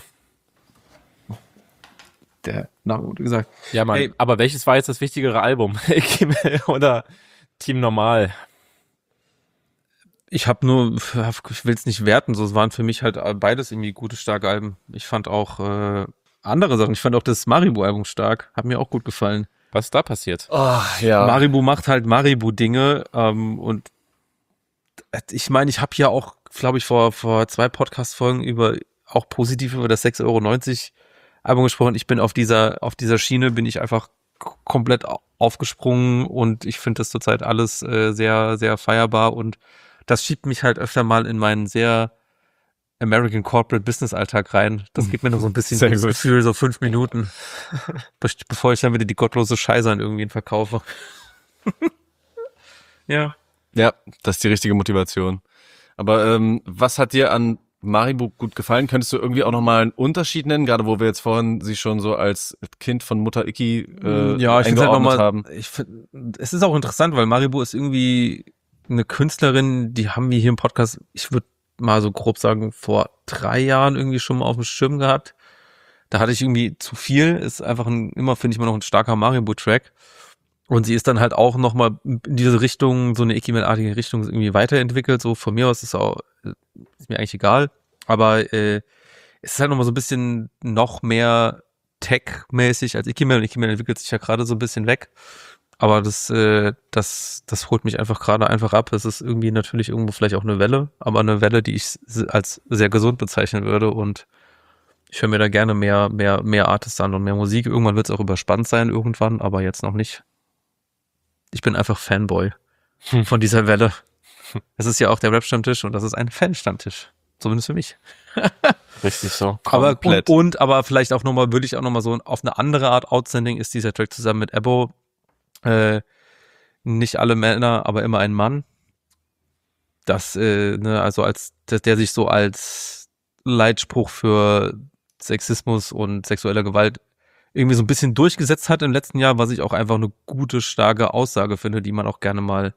Der Name wurde gesagt. Ja, Mann. Hey. Aber welches war jetzt das wichtigere Album? Kimmel oder Team Normal? Ich will es nicht werten, so es waren für mich halt beides irgendwie gute, starke Alben. Ich fand auch andere Sachen. Ich fand auch das Maribu-Album stark. Hat mir auch gut gefallen. Was ist da passiert? Oh, ja. Maribu macht halt Maribu-Dinge und ich meine, ich habe ja auch, glaube ich, vor 2 Podcast-Folgen auch positiv über das 6,90 € Album gesprochen. Ich bin auf dieser Schiene bin ich einfach komplett aufgesprungen und ich finde das zurzeit alles sehr, sehr feierbar und das schiebt mich halt öfter mal in meinen sehr American Corporate Business Alltag rein. Das gibt mir noch so ein bisschen Sehr das gut. Gefühl, so 5 Minuten, bevor ich dann wieder die gottlose Scheiße an irgendwen verkaufe. Ja. Ja, das ist die richtige Motivation. Aber was hat dir an Maribu gut gefallen? Könntest du irgendwie auch nochmal einen Unterschied nennen, gerade wo wir jetzt vorhin sie schon so als Kind von Mutter Icky Ja, ich finde halt eingeordnet haben? es ist auch interessant, weil Maribu ist irgendwie eine Künstlerin, die haben wir hier im Podcast, ich würde mal so grob sagen, vor 3 Jahren irgendwie schon mal auf dem Schirm gehabt. Da hatte ich irgendwie zu viel, ist einfach immer, finde ich, immer noch ein starker Maribu-Track. Und sie ist dann halt auch nochmal in diese Richtung, so eine Icky-artige Richtung irgendwie weiterentwickelt. So von mir aus ist mir eigentlich egal. Aber es ist halt nochmal so ein bisschen noch mehr Tech-mäßig als Icky-Man. Und Icky-Man entwickelt sich ja gerade so ein bisschen weg. Aber das holt mich gerade einfach ab. Es ist irgendwie natürlich irgendwo vielleicht auch eine Welle, aber eine Welle, die ich als sehr gesund bezeichnen würde. Und ich höre mir da gerne mehr Artists an und mehr Musik. Irgendwann wird es auch überspannt sein, irgendwann, aber jetzt noch nicht. Ich bin einfach Fanboy von dieser Welle. Es ist ja auch der Rap-Stammtisch und das ist ein Fan-Stammtisch. Zumindest für mich. Richtig so. Komplett. Aber vielleicht auch nochmal, würde ich auch nochmal so auf eine andere Art Outstanding ist dieser Track zusammen mit Ebo. Nicht alle Männer, aber immer ein Mann. Das, also der sich so als Leitspruch für Sexismus und sexuelle Gewalt irgendwie so ein bisschen durchgesetzt hat im letzten Jahr, was ich auch einfach eine gute, starke Aussage finde, die man auch gerne mal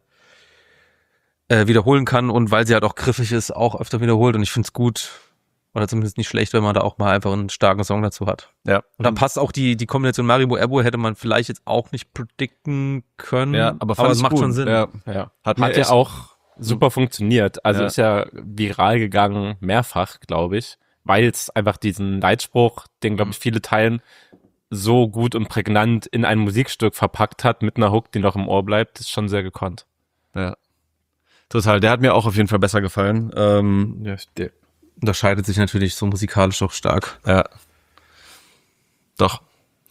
wiederholen kann und weil sie halt auch griffig ist, auch öfter wiederholt und ich finde es gut oder zumindest nicht schlecht, wenn man da auch mal einfach einen starken Song dazu hat. Ja. Und dann passt auch die Kombination Maribu-Ebo hätte man vielleicht jetzt auch nicht predikten können, Ja, aber es macht gut. schon Sinn. Ja. Ja. Hat Hat ja auch super funktioniert. Also Ja. ist ja viral gegangen, mehrfach, glaube ich, weil es einfach diesen Leitspruch, den, glaube ich, viele teilen, so gut und prägnant in ein Musikstück verpackt hat, mit einer Hook, die noch im Ohr bleibt, ist schon sehr gekonnt. Ja. Total, der hat mir auch auf jeden Fall besser gefallen. Ja, der unterscheidet sich natürlich so musikalisch auch stark. Ja. Doch.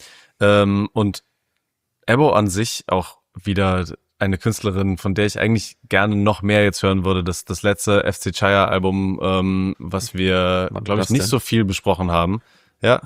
Und Ebo an sich auch wieder eine Künstlerin, von der ich eigentlich gerne noch mehr jetzt hören würde. Das letzte FC Chaya Album, was wir, Wann glaube ich, das nicht denn? so viel besprochen haben. Ja.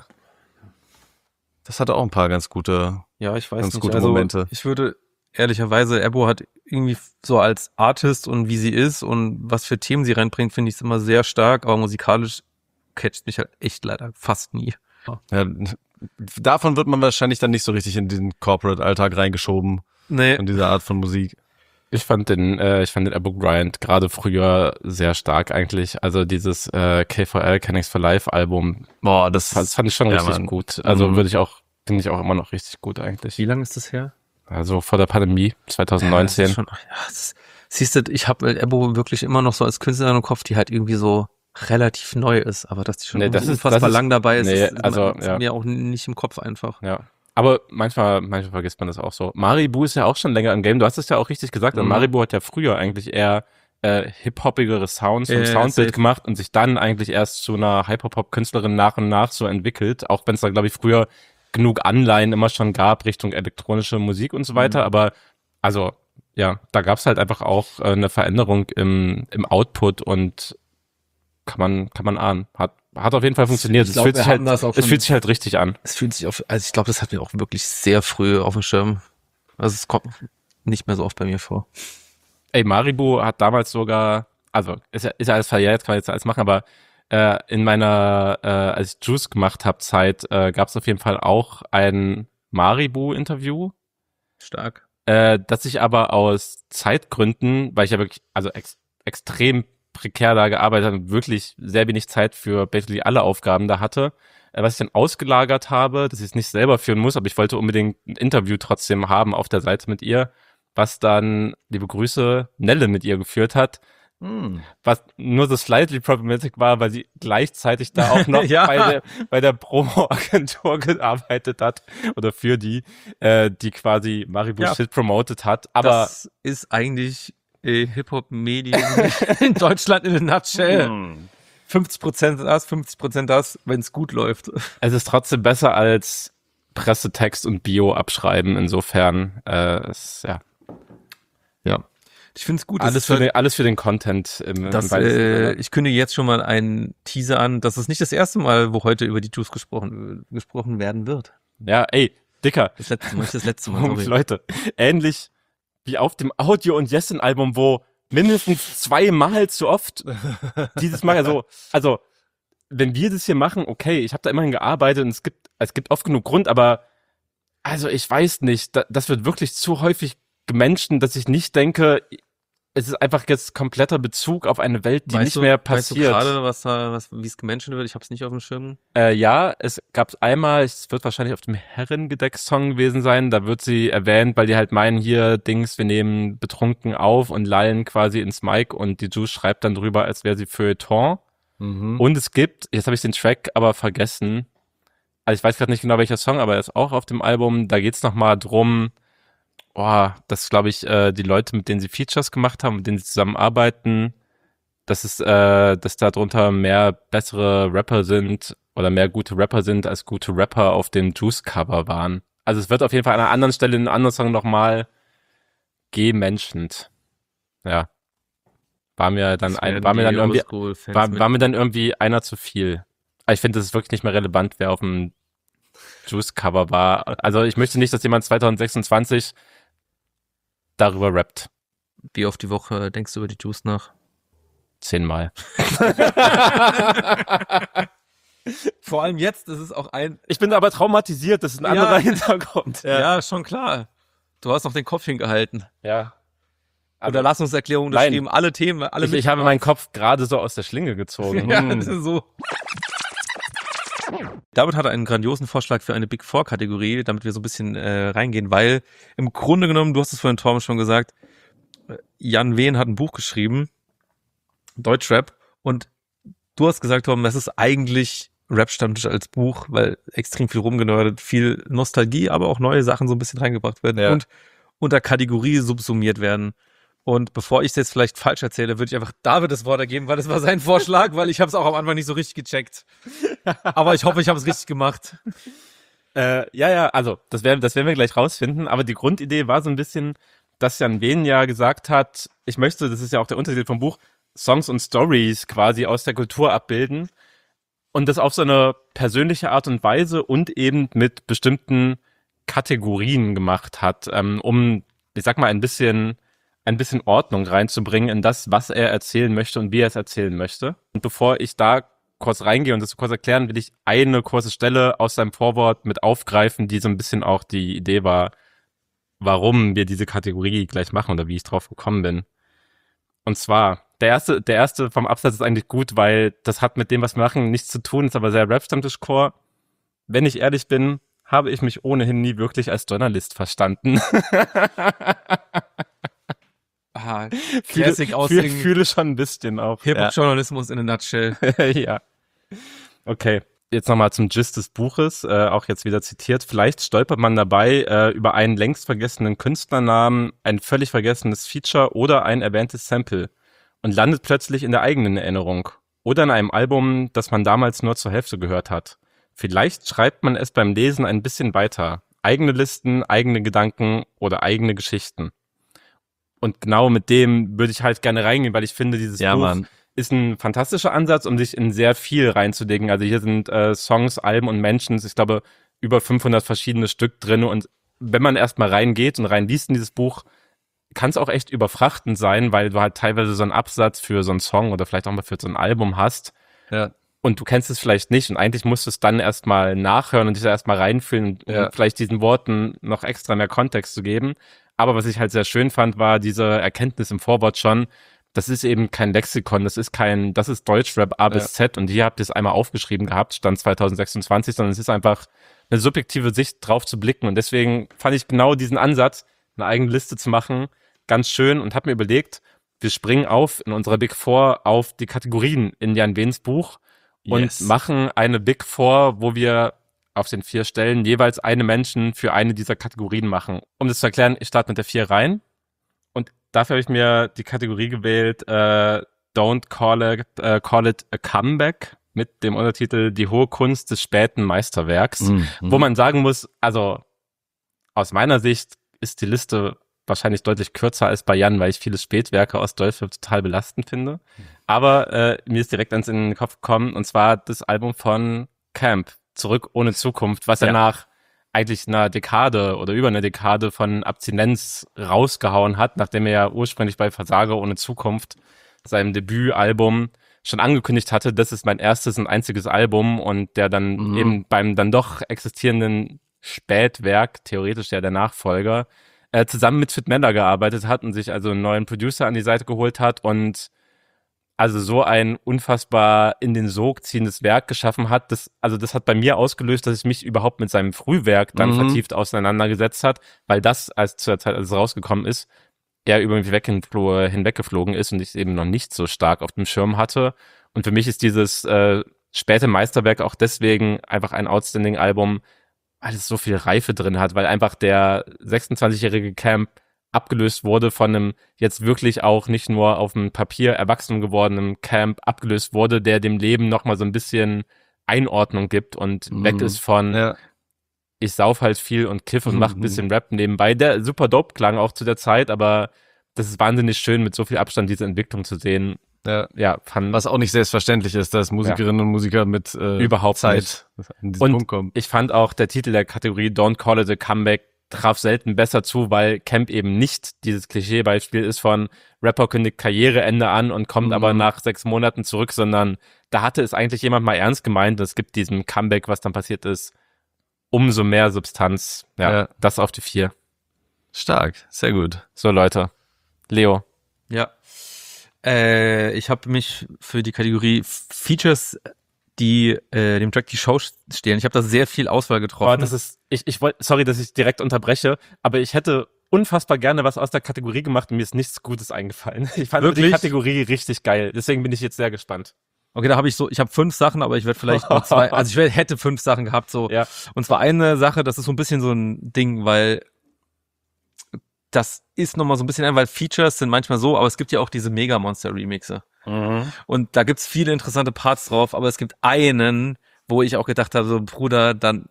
Das hatte auch ein paar ganz gute. Ja, ich weiß Ganz nicht. gute Also Momente. ich würde ehrlicherweise, Ebo hat irgendwie so als Artist und wie sie ist und was für Themen sie reinbringt, finde ich es immer sehr stark, aber musikalisch catcht mich halt echt leider fast nie. Ja, davon wird man wahrscheinlich dann nicht so richtig in den Corporate-Alltag reingeschoben, Nee, in dieser Art von Musik. Ich fand den Ebo Bryant gerade früher sehr stark eigentlich. Also dieses K4L, Canics for Life Album, Boah, das fand ich schon Ja, richtig Mann. gut. Also Mhm. finde ich auch immer noch richtig gut eigentlich. wie lange ist das her? Also vor der Pandemie, Ja, das 2019. ist schon, siehst du, ich habe Ebo wirklich immer noch so als Künstlerin im Kopf, die halt irgendwie so relativ neu ist, aber dass die schon Nee, das ist- unfassbar das ist- lang dabei ist, nee, ist also, ist ja. mir auch nicht im Kopf einfach. Ja. Aber manchmal vergisst man das auch so. Maribu ist ja auch schon länger im Game. Du hast es ja auch richtig gesagt. Mhm. Maribu hat ja früher eigentlich eher hip-hoppigere Sounds und Ja, Soundbild safe. gemacht und sich dann eigentlich erst zu einer Hyperpop-Künstlerin nach und nach so entwickelt. Auch wenn es da, glaube ich, früher genug Anleihen immer schon gab Richtung elektronische Musik und so weiter. Mhm. Aber also, ja, da gab es halt einfach auch eine Veränderung im Output und kann man ahnen. Hat auf jeden Fall funktioniert. Ich glaub, wir hatten das auch Es schon- fühlt sich halt richtig an. Es fühlt sich also ich glaube, das hatten wir auch wirklich sehr früh auf dem Schirm. Also es kommt nicht mehr so oft bei mir vor. Ey, Maribu hat damals sogar, also ist ja alles verjährt, kann man jetzt alles machen, aber in meiner, als ich Juice gemacht habe, Zeit, gab es auf jeden Fall auch ein Maribu-Interview, Stark. das ich aber aus Zeitgründen, weil ich ja wirklich, also extrem prekär da gearbeitet habe und wirklich sehr wenig Zeit für basically alle Aufgaben da hatte, was ich dann ausgelagert habe, dass ich es nicht selber führen muss, aber ich wollte unbedingt ein Interview trotzdem haben auf der Seite mit ihr, was dann, liebe Grüße, Nelle mit ihr geführt hat, Was nur so slightly problematic war, weil sie gleichzeitig da auch noch Ja. bei der Promo-Agentur gearbeitet hat oder für die quasi Maribu Ja. Shit promoted hat. Aber das ist eigentlich Hip-Hop-Medien in Deutschland in a nutshell. 50% das, 50% das, wenn es gut läuft. es ist trotzdem besser als Pressetext und Bio abschreiben. Insofern, ja, Ich finde es gut, alles für den Content. Im dass, weitesten Sinne. ich kündige jetzt schon mal einen Teaser an. Das ist nicht das erste Mal, wo heute über die Juice gesprochen werden wird. Ja, ey, Dicker. Das letzte Mal, nicht das letzte Mal. Jungs, Sorry. Leute, ähnlich wie auf dem Audio- und Jessin-Album, wo mindestens 2-mal zu oft dieses Mal, also wenn wir das hier machen, okay, ich habe da immerhin gearbeitet und es gibt oft genug Grund, aber also ich weiß nicht, das wird wirklich zu häufig gemenschen, dass ich nicht denke, es ist einfach jetzt kompletter Bezug auf eine Welt, die nicht mehr passiert. Weißt du gerade, wie es gemenschen wird? Ich habe es nicht auf dem Schirm. Ja, es gab einmal, es wird wahrscheinlich auf dem Herrengedeck-Song gewesen sein, da wird sie erwähnt, weil die halt meinen, hier, Dings, wir nehmen betrunken auf und lallen quasi ins Mic und die Juice schreibt dann drüber, als wäre sie Feuilleton. Und es gibt, jetzt habe ich den Track aber vergessen, also ich weiß gerade nicht genau welcher Song, aber er ist auch auf dem Album, da geht's nochmal drum, dass, glaube ich, die Leute, mit denen sie Features gemacht haben, mit denen sie zusammenarbeiten, dass da drunter mehr bessere Rapper sind oder mehr gute Rapper sind, als gute Rapper auf dem Juice-Cover waren. Also es wird auf jeden Fall an einer anderen Stelle in einem anderen Song nochmal gemenschent. Ja. War mir dann irgendwie einer zu viel. Aber ich finde, das ist wirklich nicht mehr relevant, wer auf dem Juice-Cover war. Also ich möchte nicht, dass jemand 2026 darüber rappt. Wie oft die Woche denkst du über die Juice nach? 10-mal. Vor allem jetzt, das ist auch Ich bin aber traumatisiert, das ist ein anderer Hintergrund. Ja, schon klar. Du hast noch den Kopf hingehalten. Ja. Unterlassungserklärung geschrieben, alle Themen, alle Ich habe meinen Kopf gerade so aus der Schlinge gezogen. Ja, das ist so. David hatte einen grandiosen Vorschlag für eine Big Four-Kategorie, damit wir so ein bisschen reingehen, weil im Grunde genommen, du hast es vorhin Torben schon gesagt, Jan Wehn hat ein Buch geschrieben, Deutschrap, und du hast gesagt, Torben, das ist eigentlich Rap-Stammtisch als Buch, weil extrem viel rumgenördet, viel Nostalgie, aber auch neue Sachen so ein bisschen reingebracht werden und unter Kategorie subsumiert werden. Und bevor ich es jetzt vielleicht falsch erzähle, würde ich einfach David das Wort ergeben, weil das war sein Vorschlag, weil ich habe es auch am Anfang nicht so richtig gecheckt. Aber ich hoffe, ich habe es richtig gemacht. Also das werden wir gleich rausfinden, aber die Grundidee war so ein bisschen, dass Jan Wehn ja gesagt hat, ich möchte, das ist ja auch der Untertitel vom Buch, Songs und Stories quasi aus der Kultur abbilden und das auf so eine persönliche Art und Weise und eben mit bestimmten Kategorien gemacht hat, um, ich sag mal, ein bisschen Ordnung reinzubringen in das, was er erzählen möchte und wie er es erzählen möchte. Und bevor ich da kurz reingehe und das kurz erklären, will ich eine kurze Stelle aus seinem Vorwort mit aufgreifen, die so ein bisschen auch die Idee war, warum wir diese Kategorie gleich machen oder wie ich drauf gekommen bin. Und zwar, der erste vom Absatz ist eigentlich gut, weil das hat mit dem, was wir machen, nichts zu tun, ist aber sehr Rap-Stammtisch-Core. Wenn ich ehrlich bin, habe ich mich ohnehin nie wirklich als Journalist verstanden. Classic Aussingen. Fühle schon ein bisschen auch. Hip-Hop-Journalismus in a nutshell. Ja. Okay. Jetzt nochmal zum Gist des Buches, auch jetzt wieder zitiert. Vielleicht stolpert man dabei über einen längst vergessenen Künstlernamen, ein völlig vergessenes Feature oder ein erwähntes Sample und landet plötzlich in der eigenen Erinnerung oder in einem Album, das man damals nur zur Hälfte gehört hat. Vielleicht schreibt man es beim Lesen ein bisschen weiter. Eigene Listen, eigene Gedanken oder eigene Geschichten. Und genau mit dem würde ich halt gerne reingehen, weil ich finde, dieses Buch ist ein fantastischer Ansatz, um sich in sehr viel reinzulegen. Also hier sind Songs, Alben und Menschen, ich glaube, über 500 verschiedene Stück drin. Und wenn man erstmal reingeht und reinliest in dieses Buch, kann es auch echt überfrachtend sein, weil du halt teilweise so einen Absatz für so einen Song oder vielleicht auch mal für so ein Album hast. Ja. Und du kennst es vielleicht nicht und eigentlich musst du es dann erstmal nachhören und dich da erstmal reinfühlen und vielleicht diesen Worten noch extra mehr Kontext zu geben. Aber was ich halt sehr schön fand, war diese Erkenntnis im Vorwort schon, das ist eben kein Lexikon, das ist Deutschrap A bis Z und hier habt ihr es einmal aufgeschrieben gehabt, Stand 2026, sondern es ist einfach eine subjektive Sicht drauf zu blicken und deswegen fand ich genau diesen Ansatz, eine eigene Liste zu machen, ganz schön und habe mir überlegt, wir springen in unserer Big Four auf die Kategorien in Jan Wehns Buch und machen eine Big Four, wo wir auf den 4 Stellen jeweils eine Menschen für eine dieser Kategorien machen. Um das zu erklären, ich starte mit der 4 rein und dafür habe ich mir die Kategorie gewählt, Don't call it a comeback, mit dem Untertitel Die hohe Kunst des späten Meisterwerks, wo man sagen muss, also aus meiner Sicht ist die Liste wahrscheinlich deutlich kürzer als bei Jan, weil ich viele Spätwerke aus Deutschland total belastend finde. Aber mir ist direkt eins in den Kopf gekommen, und zwar das Album von Camp, Zurück ohne Zukunft, was er nach eigentlich einer Dekade oder über eine Dekade von Abstinenz rausgehauen hat, nachdem er ja ursprünglich bei Versager ohne Zukunft, seinem Debütalbum, schon angekündigt hatte, das ist mein erstes und einziges Album, und der dann eben beim dann doch existierenden Spätwerk, theoretisch ja der Nachfolger, zusammen mit Fit Mender gearbeitet hat und sich also einen neuen Producer an die Seite geholt hat und also so ein unfassbar in den Sog ziehendes Werk geschaffen hat. Das hat bei mir ausgelöst, dass ich mich überhaupt mit seinem Frühwerk dann vertieft auseinandergesetzt hat, weil das, als zu der Zeit, als es rausgekommen ist, er über mich hinweggeflogen ist und ich es eben noch nicht so stark auf dem Schirm hatte. Und für mich ist dieses späte Meisterwerk auch deswegen einfach ein outstanding Album, weil es so viel Reife drin hat, weil einfach der 26-jährige Camp abgelöst wurde von einem jetzt wirklich auch nicht nur auf dem Papier erwachsen gewordenen Camp abgelöst wurde, der dem Leben nochmal so ein bisschen Einordnung gibt und weg ist von ich sauf halt viel und kiff und mach ein bisschen Rap nebenbei, der super dope klang auch zu der Zeit, aber das ist wahnsinnig schön, mit so viel Abstand diese Entwicklung zu sehen. Was auch nicht selbstverständlich ist, dass Musikerinnen und Musiker mit überhaupt Zeit an diesen Punkt kommen. Ich fand auch, der Titel der Kategorie Don't Call It a Comeback traf selten besser zu, weil Camp eben nicht dieses Klischeebeispiel ist von Rapper kündigt Karriereende an und kommt aber nach 6 Monaten zurück, sondern da hatte es eigentlich jemand mal ernst gemeint, es gibt diesem Comeback, was dann passiert ist, umso mehr Substanz. Das auf die 4. Stark, sehr gut. So, Leute. Leo. Ja. Ich habe mich für die Kategorie Features, die dem Track die Show stehen. Ich habe da sehr viel Auswahl getroffen. Das ist, ich wollte, sorry, dass ich direkt unterbreche, aber ich hätte unfassbar gerne was aus der Kategorie gemacht und mir ist nichts Gutes eingefallen. Ich fand die Kategorie richtig geil. Deswegen bin ich jetzt sehr gespannt. Okay, da habe ich 5 Sachen, aber ich werde vielleicht nur 2, also hätte 5 Sachen gehabt, so. Ja. Und zwar eine Sache, das ist so ein bisschen so ein Ding, weil das ist nochmal so ein bisschen, weil Features sind manchmal so, aber es gibt ja auch diese Mega-Monster-Remixe. Und da gibt's viele interessante Parts drauf, aber es gibt einen, wo ich auch gedacht habe, so Bruder, dann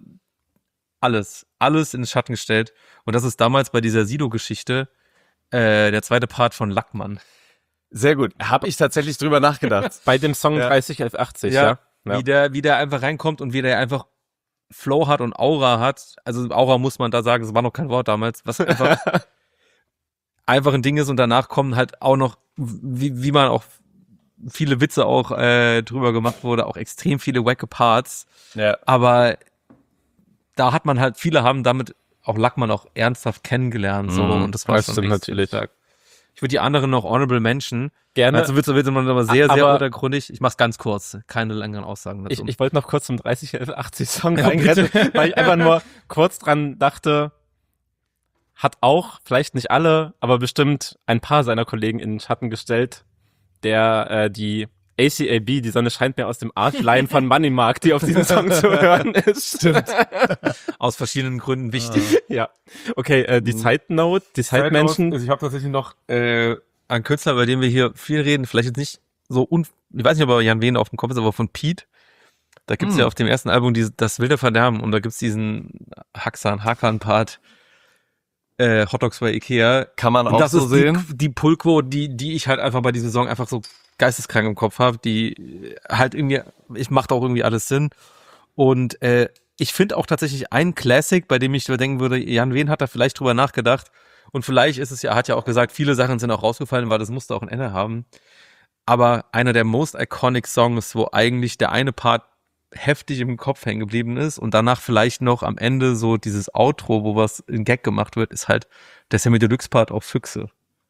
alles in den Schatten gestellt. Und das ist damals bei dieser Sido-Geschichte der zweite Part von Lackmann. Sehr gut. Habe ich tatsächlich drüber nachgedacht. Bei dem Song 301180, ja. Wie der einfach reinkommt und wie der einfach Flow hat und Aura hat. Also Aura muss man da sagen, das war noch kein Wort damals, was einfach ein Ding ist, und danach kommen halt auch noch, wie man auch viele Witze auch drüber gemacht wurde, auch extrem viele wacke Parts. Ja. Aber da hat man halt, viele haben damit auch Lackmann auch ernsthaft kennengelernt, so, und das war schon natürlich. Ich würde die anderen noch Honorable Mention. Gerne. Also wird man aber sehr untergründig. Ich mach's ganz kurz. Keine längeren Aussagen dazu. Ich wollte noch kurz zum 301180 Song reingretten, weil ich einfach nur kurz dran dachte, hat auch, vielleicht nicht alle, aber bestimmt ein paar seiner Kollegen in den Schatten gestellt, der die ACAB, die Sonne scheint mir aus dem Arschlein von Money Mark, die auf diesem Song zu hören ist. Stimmt. Aus verschiedenen Gründen wichtig. Ja. Okay, die Side-Note, die Side-Mention. Also ich habe tatsächlich noch einen Künstler, bei dem wir hier viel reden, vielleicht jetzt nicht so, ich weiß nicht, ob er Jan Wehn auf dem Kopf ist, aber von Pete. Da gibt's ja auf dem ersten Album das wilde Verderben, und da gibt's diesen Hakan-Part, Hotdogs bei Ikea. Kann man und auch das so ist sehen. Die Pulquo, die ich halt einfach bei diesem Song einfach so geisteskrank im Kopf habe, die halt irgendwie, macht auch irgendwie alles Sinn. Und ich finde auch tatsächlich einen Classic, bei dem ich denken würde, Jan Wehn hat da vielleicht drüber nachgedacht. Und vielleicht ist es ja, hat ja auch gesagt, viele Sachen sind auch rausgefallen, weil das musste auch ein Ende haben. Aber einer der most iconic Songs, wo eigentlich der eine Part heftig im Kopf hängen geblieben ist und danach vielleicht noch am Ende so dieses Outro, wo was in Gag gemacht wird, ist halt der Sammy Deluxe Part auf Füchse.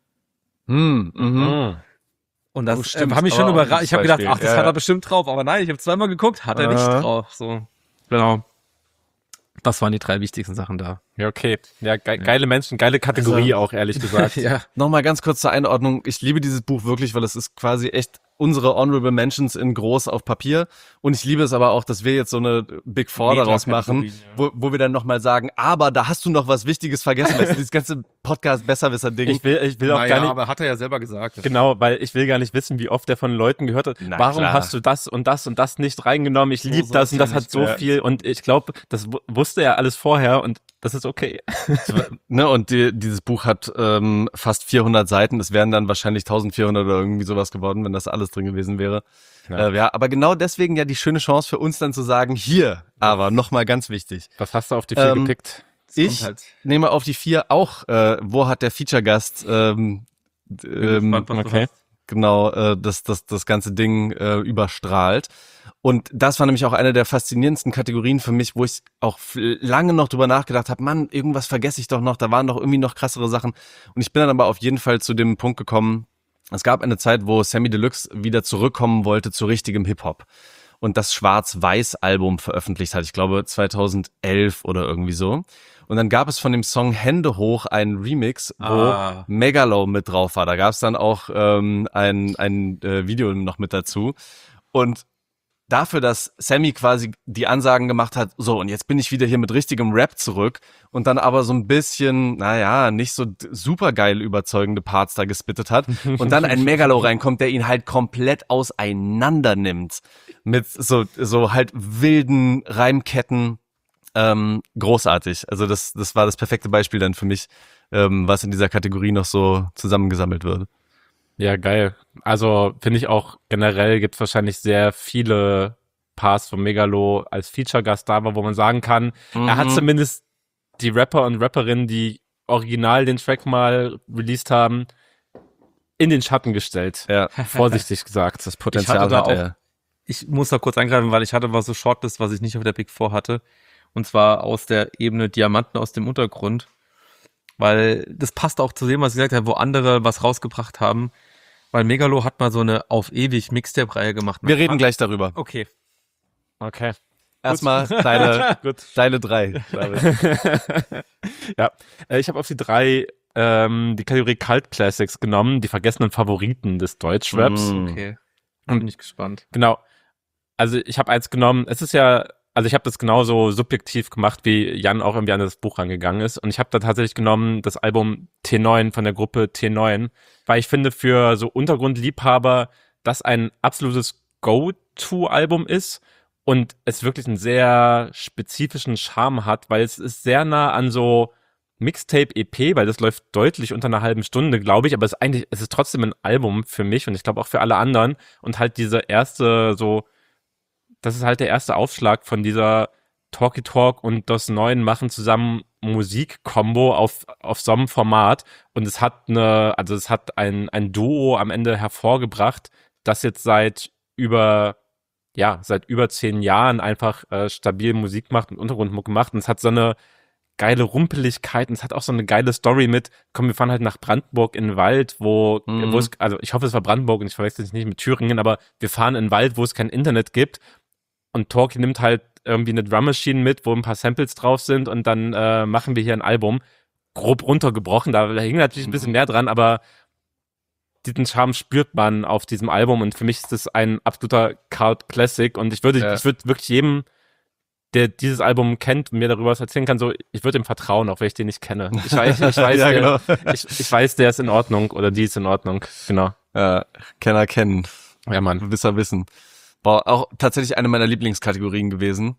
Und das hat mich schon überrascht. Ich habe gedacht, ach, das hat er bestimmt drauf, aber nein, ich habe zweimal geguckt, hat er nicht drauf. So, genau. Das waren die 3 wichtigsten Sachen da. Ja, okay. Ja, geile Menschen, geile Kategorie auch, ehrlich gesagt. Ja. Nochmal ganz kurz zur Einordnung. Ich liebe dieses Buch wirklich, weil es ist quasi echt unsere Honorable Mentions in groß auf Papier. Und ich liebe es aber auch, dass wir jetzt so eine Big Four daraus machen, wo wir dann nochmal sagen, aber da hast du noch was Wichtiges vergessen, weißt du, dieses ganze Podcast-Besserwisser-Ding. Ich will auch gar nicht, aber hat er ja selber gesagt. genau, weil ich will gar nicht wissen, wie oft der von Leuten gehört hat. Na Warum klar. hast du das und das und das nicht reingenommen? Ich liebe das und soll's das ja hat nicht so werden. viel und ich glaube, das wusste er alles vorher und das ist okay. Ne, und dieses Buch hat fast 400 Seiten. Es wären dann wahrscheinlich 1400 oder irgendwie sowas geworden, wenn das alles drin gewesen wäre. Ja, aber genau deswegen ja die schöne Chance für uns dann zu sagen, hier, aber nochmal ganz wichtig. Was hast du auf die 4 gepickt? Ich nehme auf die 4 auch, wo hat der Feature-Gast Okay. genau das ganze Ding überstrahlt. Und das war nämlich auch eine der faszinierendsten Kategorien für mich, wo ich auch lange noch drüber nachgedacht habe, Mann, irgendwas vergesse ich doch noch, da waren doch irgendwie noch krassere Sachen. Und ich bin dann aber auf jeden Fall zu dem Punkt gekommen, es gab eine Zeit, wo Samy Deluxe wieder zurückkommen wollte zu richtigem Hip-Hop und das Schwarz-Weiß-Album veröffentlicht hat, ich glaube 2011 oder irgendwie so. Und dann gab es von dem Song Hände hoch einen Remix, wo Megalo mit drauf war. Da gab es dann auch ein Video noch mit dazu. Und dafür, dass Samy quasi die Ansagen gemacht hat, so, und jetzt bin ich wieder hier mit richtigem Rap zurück und dann aber so ein bisschen, naja, nicht so super geil überzeugende Parts da gespittet hat und dann ein Megalo reinkommt, der ihn halt komplett auseinander nimmt mit so halt wilden Reimketten. Großartig. Also das war das perfekte Beispiel dann für mich, was in dieser Kategorie noch so zusammengesammelt wird. Ja, geil. Also finde ich auch generell gibt es wahrscheinlich sehr viele Parts von Megalo als Feature-Gast da war, wo man sagen kann, er hat zumindest die Rapper und Rapperinnen, die original den Track mal released haben, in den Schatten gestellt. Ja. Vorsichtig gesagt. Das Potenzial hatte da hat er. Ich muss da kurz eingreifen, weil ich hatte was so Shortlist, was ich nicht auf der Big Four hatte. Und zwar aus der Ebene Diamanten aus dem Untergrund. Weil das passt auch zu dem, was ich gesagt habe, wo andere was rausgebracht haben. Weil Megalo hat mal so eine auf ewig Mixtape-Reihe gemacht. Wir reden gleich darüber. Okay. Okay. Erstmal deine 3. Ja, ich habe auf die 3 die Kategorie Cult Classics genommen, die vergessenen Favoriten des Deutschraps. Okay. Bin ich gespannt. Genau. Also ich habe eins genommen, es ist ja, also ich habe das genauso subjektiv gemacht, wie Jan auch irgendwie an das Buch rangegangen ist. Und ich habe da tatsächlich genommen das Album T9 von der Gruppe T9, weil ich finde für so Untergrundliebhaber das ein absolutes Go-To-Album ist und es wirklich einen sehr spezifischen Charme hat, weil es ist sehr nah an so Mixtape-EP, weil das läuft deutlich unter einer halben Stunde, glaube ich, aber es ist trotzdem ein Album für mich und ich glaube auch für alle anderen und halt diese erste so, das ist halt der erste Aufschlag von dieser Talky Talk und DOS 9 machen zusammen Musik-Kombo auf so einem Format und es hat ein Duo am Ende hervorgebracht, das jetzt seit über 10 Jahren einfach stabil Musik macht und Untergrundmucke macht und es hat so eine geile Rumpeligkeit und es hat auch so eine geile Story mit, komm, wir fahren halt nach Brandenburg in den Wald, wo es, also ich hoffe, es war Brandenburg und ich verwechsel es nicht mit Thüringen, aber wir fahren in den Wald, wo es kein Internet gibt und Talky nimmt halt irgendwie eine Drum Machine mit, wo ein paar Samples drauf sind und dann machen wir hier ein Album, grob runtergebrochen, da hing natürlich ein bisschen mehr dran, aber diesen Charme spürt man auf diesem Album und für mich ist das ein absoluter Cult Classic und ich würde wirklich jedem, der dieses Album kennt und mir darüber was erzählen kann, so, ich würde ihm vertrauen, auch wenn ich den nicht kenne. Ich weiß, Ja, genau. ich weiß, der ist in Ordnung oder die ist in Ordnung, genau. Ja, Kenner kennen. Ja, Mann. Wisser wissen. War auch tatsächlich eine meiner Lieblingskategorien gewesen.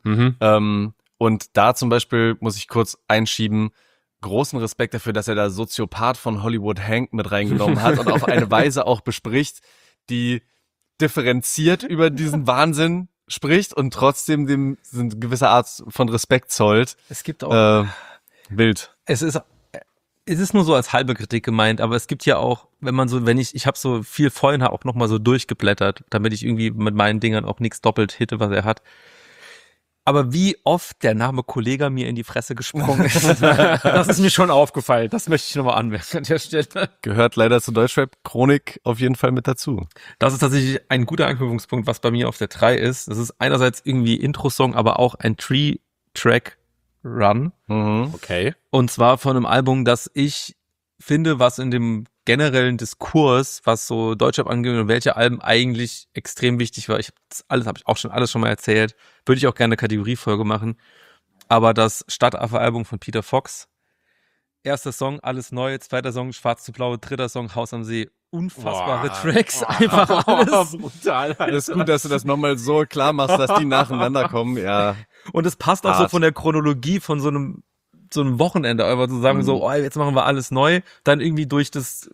Und da zum Beispiel muss ich kurz einschieben, großen Respekt dafür, dass er da Soziopath von Hollywood Hank mit reingenommen hat und auf eine Weise auch bespricht, die differenziert über diesen Wahnsinn spricht und trotzdem dem eine gewisse Art von Respekt zollt. Es gibt auch wild. Es ist nur so als halbe Kritik gemeint, aber es gibt ja auch, ich habe so viel vorhin auch noch mal so durchgeblättert, damit ich irgendwie mit meinen Dingern auch nichts doppelt hitte, was er hat. Aber wie oft der Name Kollega mir in die Fresse gesprungen ist, das ist mir schon aufgefallen. Das möchte ich nochmal anmerken an der Stelle. Gehört leider zur Deutschrap-Chronik auf jeden Fall mit dazu. Das ist tatsächlich ein guter Anknüpfungspunkt, was bei mir auf der 3 ist. Das ist einerseits irgendwie Intro-Song, aber auch ein Tree-Track Run. Okay. Und zwar von einem Album, das ich finde, was in dem generellen Diskurs, was so Deutschrap angeht und welche Alben eigentlich extrem wichtig war. Habe ich auch schon alles schon mal erzählt. Würde ich auch gerne eine Kategoriefolge machen. Aber das Stadtaffe-Album von Peter Fox. Erster Song, alles neu. Zweiter Song, Schwarz zu Blau. Dritter Song, Haus am See. Unfassbare Tracks. Einfach alles. Brutal. Das ist gut, dass du das nochmal so klar machst, dass die nacheinander kommen, ja. Und es passt auch so von der Chronologie von so einem Wochenende, einfach zu sagen, so, jetzt machen wir alles neu, dann irgendwie durch das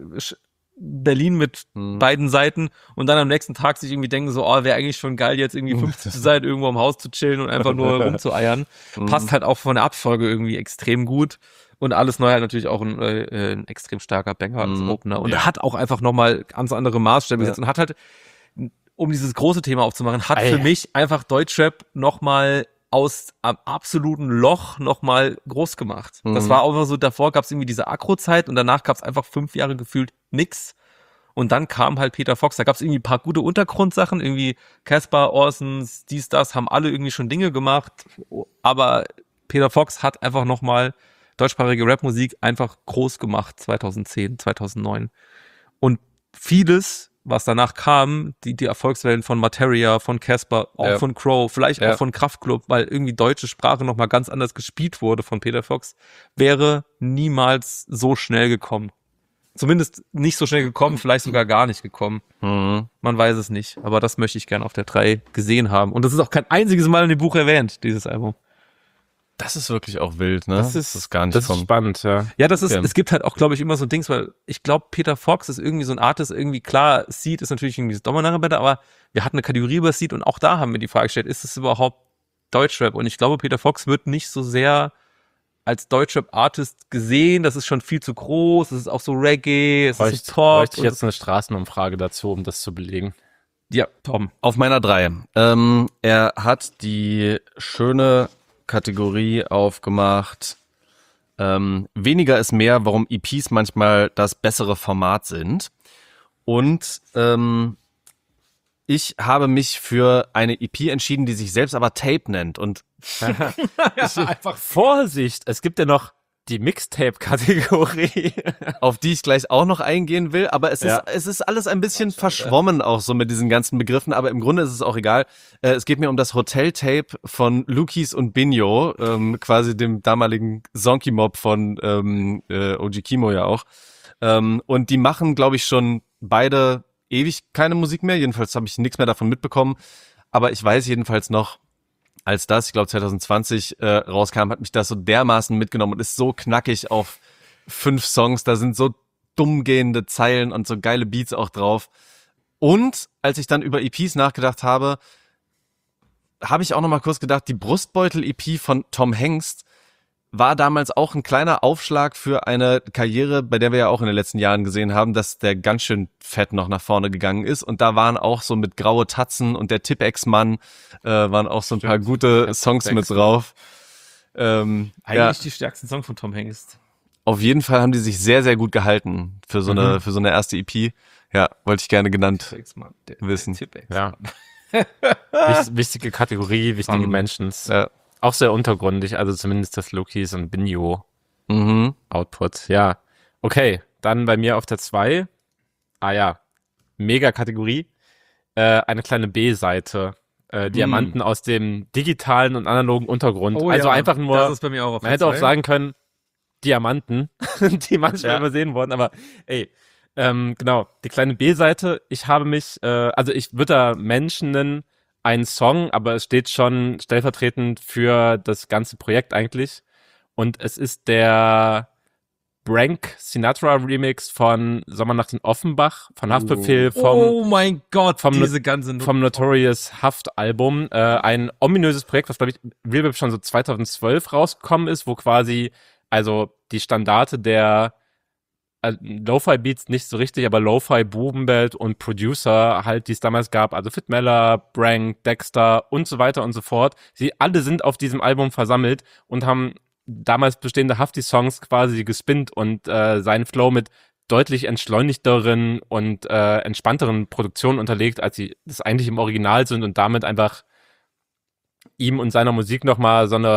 Berlin mit beiden Seiten und dann am nächsten Tag sich irgendwie denken, so, wäre eigentlich schon geil, jetzt irgendwie 50 zu sein, irgendwo am Haus zu chillen und einfach nur rumzueiern. Passt halt auch von der Abfolge irgendwie extrem gut. Und alles neu halt natürlich auch ein extrem starker Banger als Opener. Und hat auch einfach nochmal ganz andere Maßstäbe gesetzt und hat halt, um dieses große Thema aufzumachen, hat für mich einfach Deutschrap nochmal aus am absoluten Loch nochmal groß gemacht. Das war auch so, davor gab es irgendwie diese Agro-Zeit und danach gab es einfach 5 Jahre gefühlt nix. Und dann kam halt Peter Fox, da gab es irgendwie ein paar gute Untergrundsachen, irgendwie Caspar, Orsons, dies, das, haben alle irgendwie schon Dinge gemacht. Aber Peter Fox hat einfach nochmal deutschsprachige Rapmusik einfach groß gemacht 2010, 2009. Und vieles, was danach kam, die Erfolgswellen von Materia, von Caspar, auch von Crow, vielleicht auch von Kraftklub, weil irgendwie deutsche Sprache nochmal ganz anders gespielt wurde von Peter Fox, wäre niemals so schnell gekommen. Zumindest nicht so schnell gekommen, vielleicht sogar gar nicht gekommen. Man weiß es nicht, aber das möchte ich gerne auf der 3 gesehen haben. Und das ist auch kein einziges Mal in dem Buch erwähnt, dieses Album. Das ist wirklich auch wild, ne? Das ist gar nicht das ist spannend, ja. Ja, es gibt halt auch, glaube ich, immer so Dings, weil ich glaube, Peter Fox ist irgendwie so ein Artist, irgendwie klar, Seed ist natürlich irgendwie das Dominare, aber wir hatten eine Kategorie über Seed und auch da haben wir die Frage gestellt, ist es überhaupt Deutschrap? Und ich glaube, Peter Fox wird nicht so sehr als Deutschrap-Artist gesehen, das ist schon viel zu groß, es ist auch so Reggae, es ist so Pop. Bräuchte ich jetzt eine Straßenumfrage dazu, um das zu belegen. Ja, Tom. Auf meiner 3. Er hat die schöne Kategorie aufgemacht. Weniger ist mehr, warum EPs manchmal das bessere Format sind. Und ich habe mich für eine EP entschieden, die sich selbst aber Tape nennt. Und Einfach Vorsicht, es gibt ja noch die Mixtape-Kategorie. auf die ich gleich auch noch eingehen will, aber es ist alles ein bisschen verschwommen auch so mit diesen ganzen Begriffen, aber im Grunde ist es auch egal. Es geht mir um das Hotel-Tape von Lukis und Binho, quasi dem damaligen Zonky-Mob von OG Kimo ja auch. Und die machen, glaube ich, schon beide ewig keine Musik mehr, jedenfalls habe ich nichts mehr davon mitbekommen, aber ich weiß jedenfalls noch, als das, ich glaube 2020 rauskam, hat mich das so dermaßen mitgenommen und ist so knackig auf 5 Songs. Da sind so dumm gehende Zeilen und so geile Beats auch drauf. Und als ich dann über EPs nachgedacht habe, habe ich auch noch mal kurz gedacht, die Brustbeutel-EP von Tom Hengst war damals auch ein kleiner Aufschlag für eine Karriere, bei der wir ja auch in den letzten Jahren gesehen haben, dass der ganz schön fett noch nach vorne gegangen ist. Und da waren auch so mit Graue Tatzen und der Tipex-Mann waren auch so ein paar gute Songs mit drauf. Eigentlich die stärksten Songs von Tom Hengst. Auf jeden Fall haben die sich sehr, sehr gut gehalten für so eine erste EP. Ja, wollte ich gerne genannt wissen. Ja. Wichtige Kategorie, wichtige Mentions. Ja. Auch sehr untergründig, also zumindest das Lukis und Binho Output. Ja, okay, dann bei mir auf der 2. Mega Kategorie. Eine kleine B-Seite. Diamanten aus dem digitalen und analogen Untergrund. Oh, also ja, einfach nur, das ist bei mir auch auf man hätte auch sagen können, Diamanten, die manchmal übersehen wurden, aber ey, genau, die kleine B-Seite. Ich habe mich, also ich würde da Menschen nennen, einen Song, aber es steht schon stellvertretend für das ganze Projekt eigentlich. Und es ist der Brank Sinatra Remix von Sommernacht in Offenbach, von Haftbefehl, oh mein Gott, vom vom Notorious Haft-Album. Ein ominöses Projekt, was, glaube ich, Realbib schon so 2012 rausgekommen ist, wo quasi, also die Standarte der Lo-Fi-Beats nicht so richtig, aber Lo-Fi, Bubenbelt und Producer halt, die es damals gab, also Fit Meller, Brank, Dexter und so weiter und so fort. Sie alle sind auf diesem Album versammelt und haben damals bestehende Hafti-Songs quasi gespinnt und seinen Flow mit deutlich entschleunigteren und entspannteren Produktionen unterlegt, als sie das eigentlich im Original sind und damit einfach ihm und seiner Musik nochmal so eine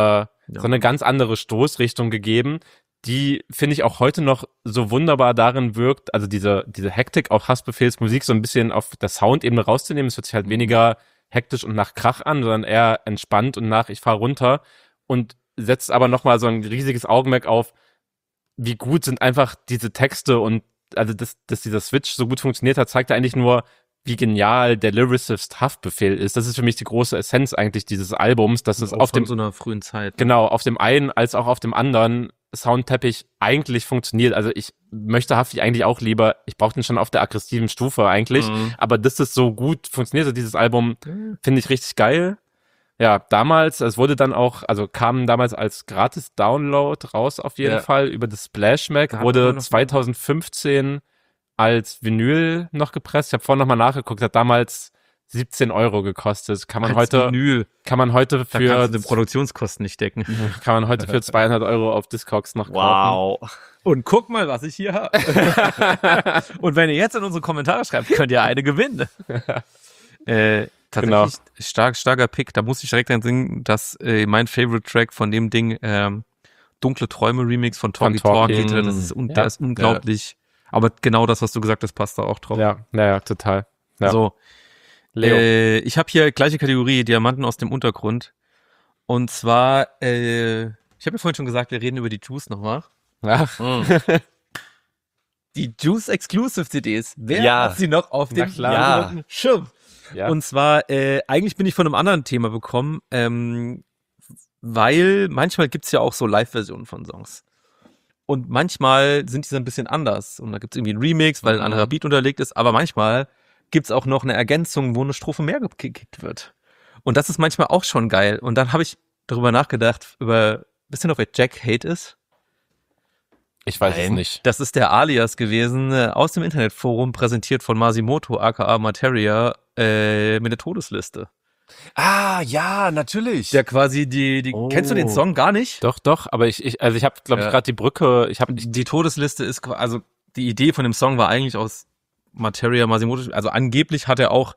so eine ganz andere Stoßrichtung gegeben, die, finde ich, auch heute noch so wunderbar darin wirkt, also diese Hektik auf Hassbefehlsmusik so ein bisschen auf der Soundebene rauszunehmen. Es hört sich halt weniger hektisch und nach Krach an, sondern eher entspannt und nach ich fahr runter und setzt aber nochmal so ein riesiges Augenmerk auf, wie gut sind einfach diese Texte und also dass dieser Switch so gut funktioniert hat, zeigt eigentlich nur, wie genial der Lyricist Haftbefehl ist. Das ist für mich die große Essenz eigentlich dieses Albums, dass es Auch auf von dem so einer frühen Zeit. genau, auf dem einen als auch auf dem anderen Soundteppich eigentlich funktioniert. Also ich möchte Hafti eigentlich auch lieber, ich brauche den schon auf der aggressiven Stufe eigentlich, aber dass das so gut funktioniert, also dieses Album, finde ich richtig geil. Ja, damals, es wurde dann auch, also kam damals als Gratis-Download raus auf jeden Fall über das Splash Mac, wurde 2015 als Vinyl noch gepresst. Ich habe vorhin nochmal nachgeguckt, hat damals 17 € gekostet. Kann man Als heute Vinyl. für kannst du die Produktionskosten nicht decken. kann man heute für 200 € auf Discogs noch kaufen. Wow. Und guck mal, was ich hier habe. Und wenn ihr jetzt in unsere Kommentare schreibt, könnt ihr eine gewinnen. Tatsächlich starker Pick. Da muss ich direkt dran singen, dass mein Favorite Track von dem Ding Dunkle Träume Remix von Talkie Talkie. Das ist unglaublich. Aber genau das, was du gesagt hast, passt da auch drauf. Ja, total. Ja. So, Leo. ich habe hier gleiche Kategorie, Diamanten aus dem Untergrund. Und zwar, ich habe ja vorhin schon gesagt, wir reden über die Juice nochmal. Ach, Die Juice Exclusive CDs. Wer hat sie noch auf dem klar. Schirm? ja. Und zwar, eigentlich bin ich von einem anderen Thema gekommen, weil manchmal gibt's ja auch so Live-Versionen von Songs. Und manchmal sind diese ein bisschen anders. Und da gibt's irgendwie einen Remix, weil ein anderer Beat unterlegt ist. Aber manchmal gibt's auch noch eine Ergänzung, wo eine Strophe mehr gekickt wird. Und das ist manchmal auch schon geil. Und dann habe ich darüber nachgedacht, wisst ihr noch, wer Jack Hate ist? Ich weiß es nicht. Das ist der Alias gewesen, aus dem Internetforum, präsentiert von Masimoto, aka Materia, mit der Todesliste. Ah, ja, natürlich. Der quasi kennst du den Song gar nicht? Doch, aber ich habe, glaube ich, gerade die Brücke, Die Todesliste ist, also die Idee von dem Song war eigentlich aus Materia Masimoto, also angeblich hat er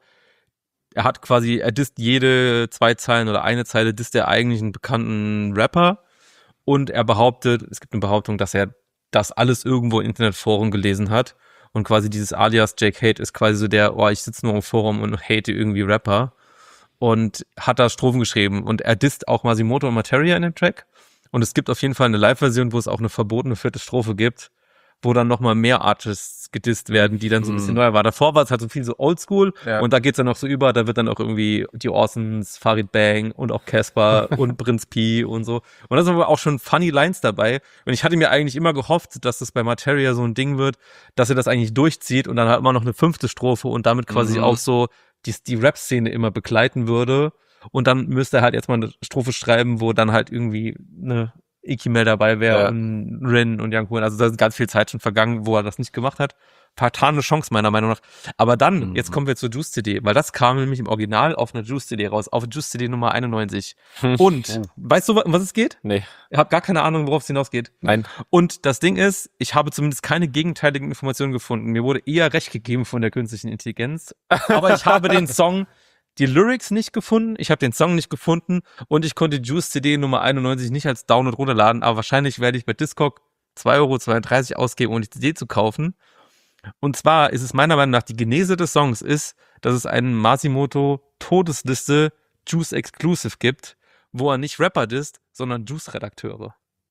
disst jede 2 Zeilen oder eine Zeile, disst er eigentlich einen bekannten Rapper und er behauptet, es gibt eine Behauptung, dass er das alles irgendwo im Internetforum gelesen hat und quasi dieses Alias Jake Hate ist quasi so ich sitze nur im Forum und hate irgendwie Rapper und hat da Strophen geschrieben und er disst auch Masimoto und Materia in dem Track und es gibt auf jeden Fall eine Live-Version, wo es auch eine verbotene 4. Strophe gibt, wo dann nochmal mehr Artists gedisst werden, die dann so ein bisschen neuer war. Davor war es halt so viel so Oldschool und da geht's dann noch so über, da wird dann auch irgendwie die Orsons, Farid Bang und auch Casper und Prinz P und so. Und da sind aber auch schon funny Lines dabei. Und ich hatte mir eigentlich immer gehofft, dass das bei Materia so ein Ding wird, dass er das eigentlich durchzieht und dann halt immer noch eine 5. Strophe und damit quasi auch so die Rap-Szene immer begleiten würde. Und dann müsste er halt jetzt mal eine Strophe schreiben, wo dann halt irgendwie eine Ikimel dabei wäre und Rin und Young Hoon. Also da ist ganz viel Zeit schon vergangen, wo er das nicht gemacht hat. Vertane Chance meiner Meinung nach. Aber dann, jetzt kommen wir zur Juice CD, weil das kam nämlich im Original auf einer Juice CD raus, auf Juice CD Nummer 91. Und, weißt du, um was es geht? Nee. Ich habe gar keine Ahnung, worauf es hinausgeht. Nein. Und das Ding ist, ich habe zumindest keine gegenteiligen Informationen gefunden. Mir wurde eher recht gegeben von der künstlichen Intelligenz. Aber ich habe den Song, die Lyrics nicht gefunden, ich habe den Song nicht gefunden und ich konnte Juice CD Nummer 91 nicht als Download runterladen, aber wahrscheinlich werde ich bei Discog 2,32 € ausgeben, um die CD zu kaufen. Und zwar ist es meiner Meinung nach, die Genese des Songs ist, dass es einen Masimoto Todesliste Juice Exclusive gibt, wo er nicht Rapper disst, sondern Juice-Redakteure.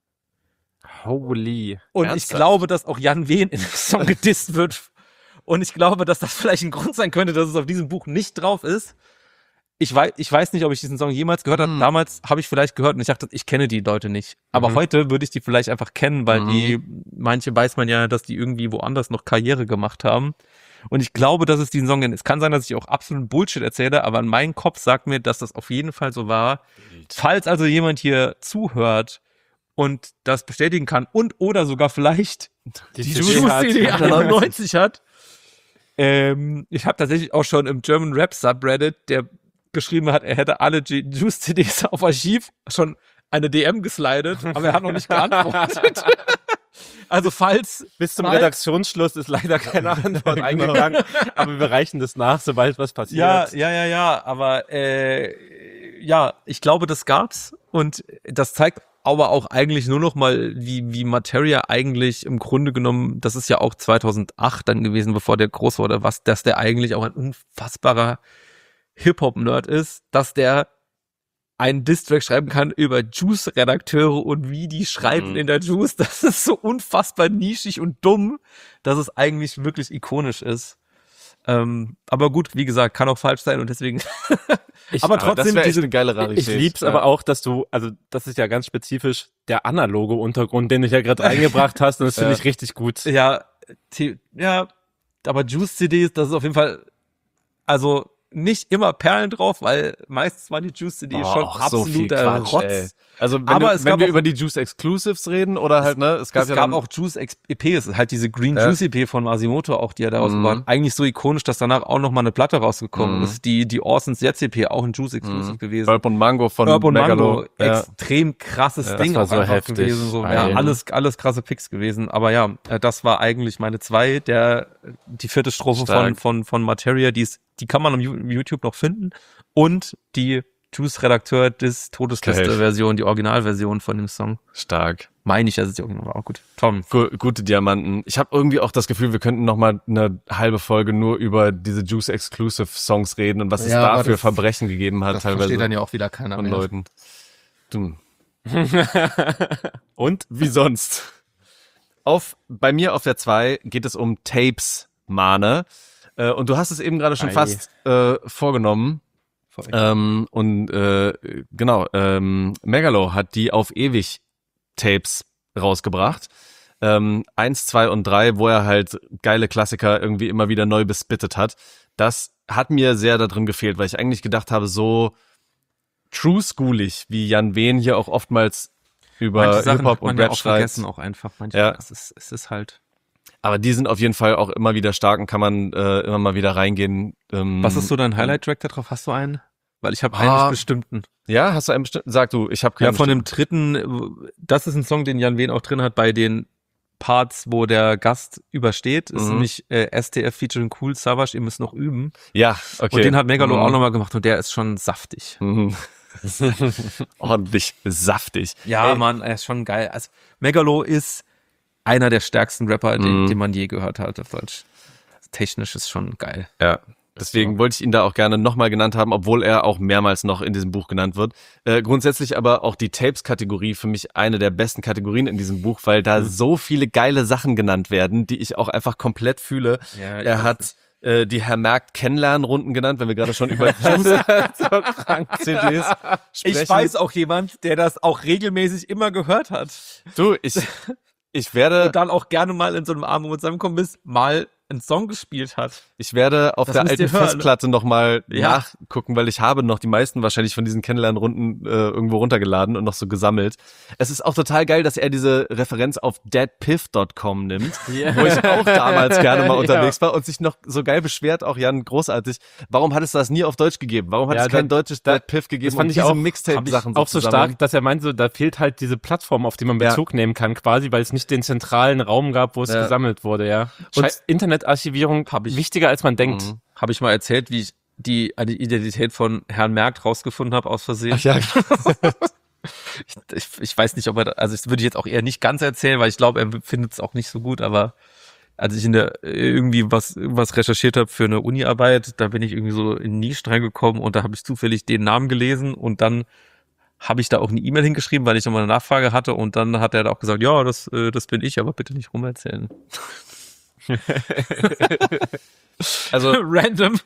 Holy. Und Ernsthaft? ich glaube, dass auch Jan Wehn in dem Song gedisst wird. Und ich glaube, dass das vielleicht ein Grund sein könnte, dass es auf diesem Buch nicht drauf ist. Ich weiß nicht, ob ich diesen Song jemals gehört habe. Damals habe ich vielleicht gehört und ich dachte, ich kenne die Leute nicht. Aber heute würde ich die vielleicht einfach kennen, weil manche weiß man ja, dass die irgendwie woanders noch Karriere gemacht haben. Und ich glaube, dass es diesen Song, es kann sein, dass ich auch absolut Bullshit erzähle, aber mein Kopf sagt mir, dass das auf jeden Fall so war. Falls also jemand hier zuhört und das bestätigen kann und oder sogar vielleicht die Juice CD 91 hat. Ich habe tatsächlich auch schon im German Rap Subreddit, der geschrieben hat, er hätte alle Juice CDs auf Archiv, schon eine DM geslidet, aber er hat noch nicht geantwortet. Also falls Bis zum Redaktionsschluss ist leider keine Antwort eingegangen, aber wir reichen das nach, sobald was passiert. Ja, aber ich glaube, das gab's Und das zeigt aber auch eigentlich nur noch mal, wie Materia eigentlich im Grunde genommen, das ist ja auch 2008 dann gewesen, bevor der groß wurde, dass der eigentlich auch ein unfassbarer Hip-Hop-Nerd ist, dass der einen Diss-Track schreiben kann über Juice-Redakteure und wie die schreiben in der Juice. Das ist so unfassbar nischig und dumm, dass es eigentlich wirklich ikonisch ist. Aber gut, wie gesagt, kann auch falsch sein und deswegen. Aber trotzdem, das diese eine geile Rarität. Ich lieb's aber auch, dass du, also das ist ja ganz spezifisch der analoge Untergrund, den du ja gerade reingebracht hast und das finde ich richtig gut. Ja, aber Juice-CDs, das ist auf jeden Fall, also nicht immer Perlen drauf, weil meistens waren die Juice-CDs schon absoluter Rotz. Ey. Also wenn wir über die Juice Exclusives reden oder halt, ne, es gab auch Juice EPs, halt diese Green Juice EP von Masimoto auch, die er da rausgebracht hat. Eigentlich so ikonisch, dass danach auch noch mal eine Platte rausgekommen ist, die Orsons Jetzt EP, auch ein Juice Exclusive gewesen. Herb und Mango von Megalo. Extrem krasses Ding. Das war so heftig. Gewesen, so. Ja, alles krasse Picks gewesen. Aber ja, das war eigentlich meine 2. Die 4. Strophe von Materia, die kann man auf YouTube noch finden. Und die Juice-Redakteur des Todesliste-Version, die Originalversion von dem Song. Stark. Meine ich, das ist die Original, war auch gut. Tom. Gute Diamanten. Ich habe irgendwie auch das Gefühl, wir könnten noch mal eine halbe Folge nur über diese Juice-Exclusive-Songs reden und was es da für Verbrechen gegeben hat. Das teilweise versteht dann ja auch wieder keiner von mehr. Leuten. Du. Und? Wie sonst? Bei mir auf der 2 geht es um Tapes, Mane. Und du hast es eben gerade schon fast vorgenommen. Megalo hat die auf ewig Tapes rausgebracht. 1, 2 und 3, wo er halt geile Klassiker irgendwie immer wieder neu bespittet hat. Das hat mir sehr da drin gefehlt, weil ich eigentlich gedacht habe, so true-schoolig, wie Jan Wehn hier auch oftmals über Hip-Hop und Rap schreibt. Vergessen auch einfach manchmal. Es ist halt. Aber die sind auf jeden Fall auch immer wieder stark und kann man immer mal wieder reingehen. Was ist so dein Highlight-Track da drauf? Hast du einen? Weil ich habe einen bestimmten. Ja, hast du einen bestimmten? Sag du, ich habe keinen. Ja, von dem dritten, das ist ein Song, den Jan Wehn auch drin hat bei den Parts, wo der Gast übersteht. Ist nämlich STF featuring Cool Savage, ihr müsst noch üben. Ja, okay. Und den hat Megalo auch nochmal gemacht und der ist schon saftig. Ordentlich saftig. Ja, Mann, er ist schon geil. Also Megalo ist einer der stärksten Rapper, den man je gehört hat auf Deutsch. Also, technisch ist schon geil. Ja, deswegen wollte ich ihn da auch gerne nochmal genannt haben, obwohl er auch mehrmals noch in diesem Buch genannt wird. Grundsätzlich aber auch die Tapes-Kategorie für mich eine der besten Kategorien in diesem Buch, weil da so viele geile Sachen genannt werden, die ich auch einfach komplett fühle. Ja, er hat die Herr Merkt Kennenlernrunden genannt, wenn wir gerade schon über CDs sprechen. Ich weiß auch jemand, der das auch regelmäßig immer gehört hat. Du, ich werde und dann auch gerne mal in so einem Abend, wo wir zusammengekommen bist, mal einen Song gespielt hat. Ich werde auf Das der müsst alten ihr hören. Festplatte nochmal Ja. nachgucken, weil ich habe noch die meisten wahrscheinlich von diesen Kennenlernrunden irgendwo runtergeladen und noch so gesammelt. Es ist auch total geil, dass er diese Referenz auf deadpiff.com nimmt, wo ich auch damals gerne mal unterwegs war und sich noch so geil beschwert, auch Jan, großartig. Warum hattest du das nie auf Deutsch gegeben? Warum hat es kein deutsches Deadpiff gegeben? Das fand ich diese auch, Mixtape-Sachen auch so stark, dass er meinte, da fehlt halt diese Plattform, auf die man Bezug nehmen kann, quasi, weil es nicht den zentralen Raum gab, wo es gesammelt wurde, ja. Und Internetarchivierung wichtiger, als man denkt. Habe ich mal erzählt, wie ich die Identität von Herrn Merkt rausgefunden habe, aus Versehen. Ach ja. Ich weiß nicht, ob er, also das würde ich jetzt auch eher nicht ganz erzählen, weil ich glaube, er findet es auch nicht so gut, aber als ich irgendwie was recherchiert habe für eine Uni-Arbeit, da bin ich irgendwie so in Nische reingekommen und da habe ich zufällig den Namen gelesen und dann habe ich da auch eine E-Mail hingeschrieben, weil ich nochmal eine Nachfrage hatte und dann hat er da auch gesagt, ja, das bin ich, aber bitte nicht rumerzählen. Also random.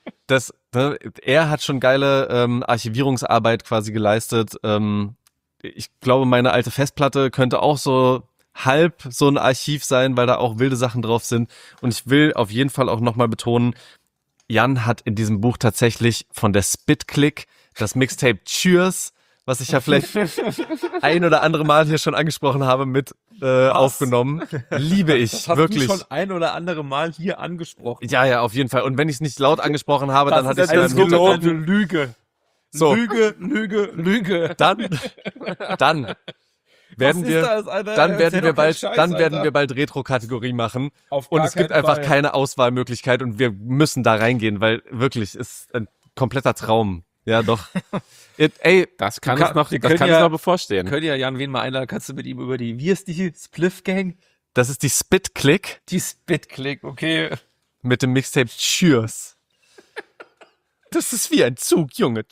Er hat schon geile Archivierungsarbeit quasi geleistet. Ich glaube, meine alte Festplatte könnte auch so halb so ein Archiv sein, weil da auch wilde Sachen drauf sind. Und ich will auf jeden Fall auch nochmal betonen, Jan hat in diesem Buch tatsächlich von der Spit-Click das Mixtape Cheers, was ich ja vielleicht ein oder andere Mal hier schon angesprochen habe, mit aufgenommen. Liebe ich, das hast wirklich. du schon ein oder andere Mal hier angesprochen. Ja, auf jeden Fall. Und wenn ich es nicht laut angesprochen habe, dann hatte ich eine es im Hinterkopf. sogenannte Lüge. So. Lüge. Dann werden wir bald Retro-Kategorie machen. Und es gibt einfach keine Auswahlmöglichkeit und wir müssen da reingehen, weil wirklich ist ein kompletter Traum. Ja, doch. Ey, Das kann Du uns noch, wir das können kann ja- uns noch bevorstehen. Können ja Jan Wen mal einladen, kannst du mit ihm über die, wie ist die Spliff Gang? das ist die Spit-Click Die Spit-Click, okay. mit dem Mixtape Cheers. Das ist wie ein Zug, Junge.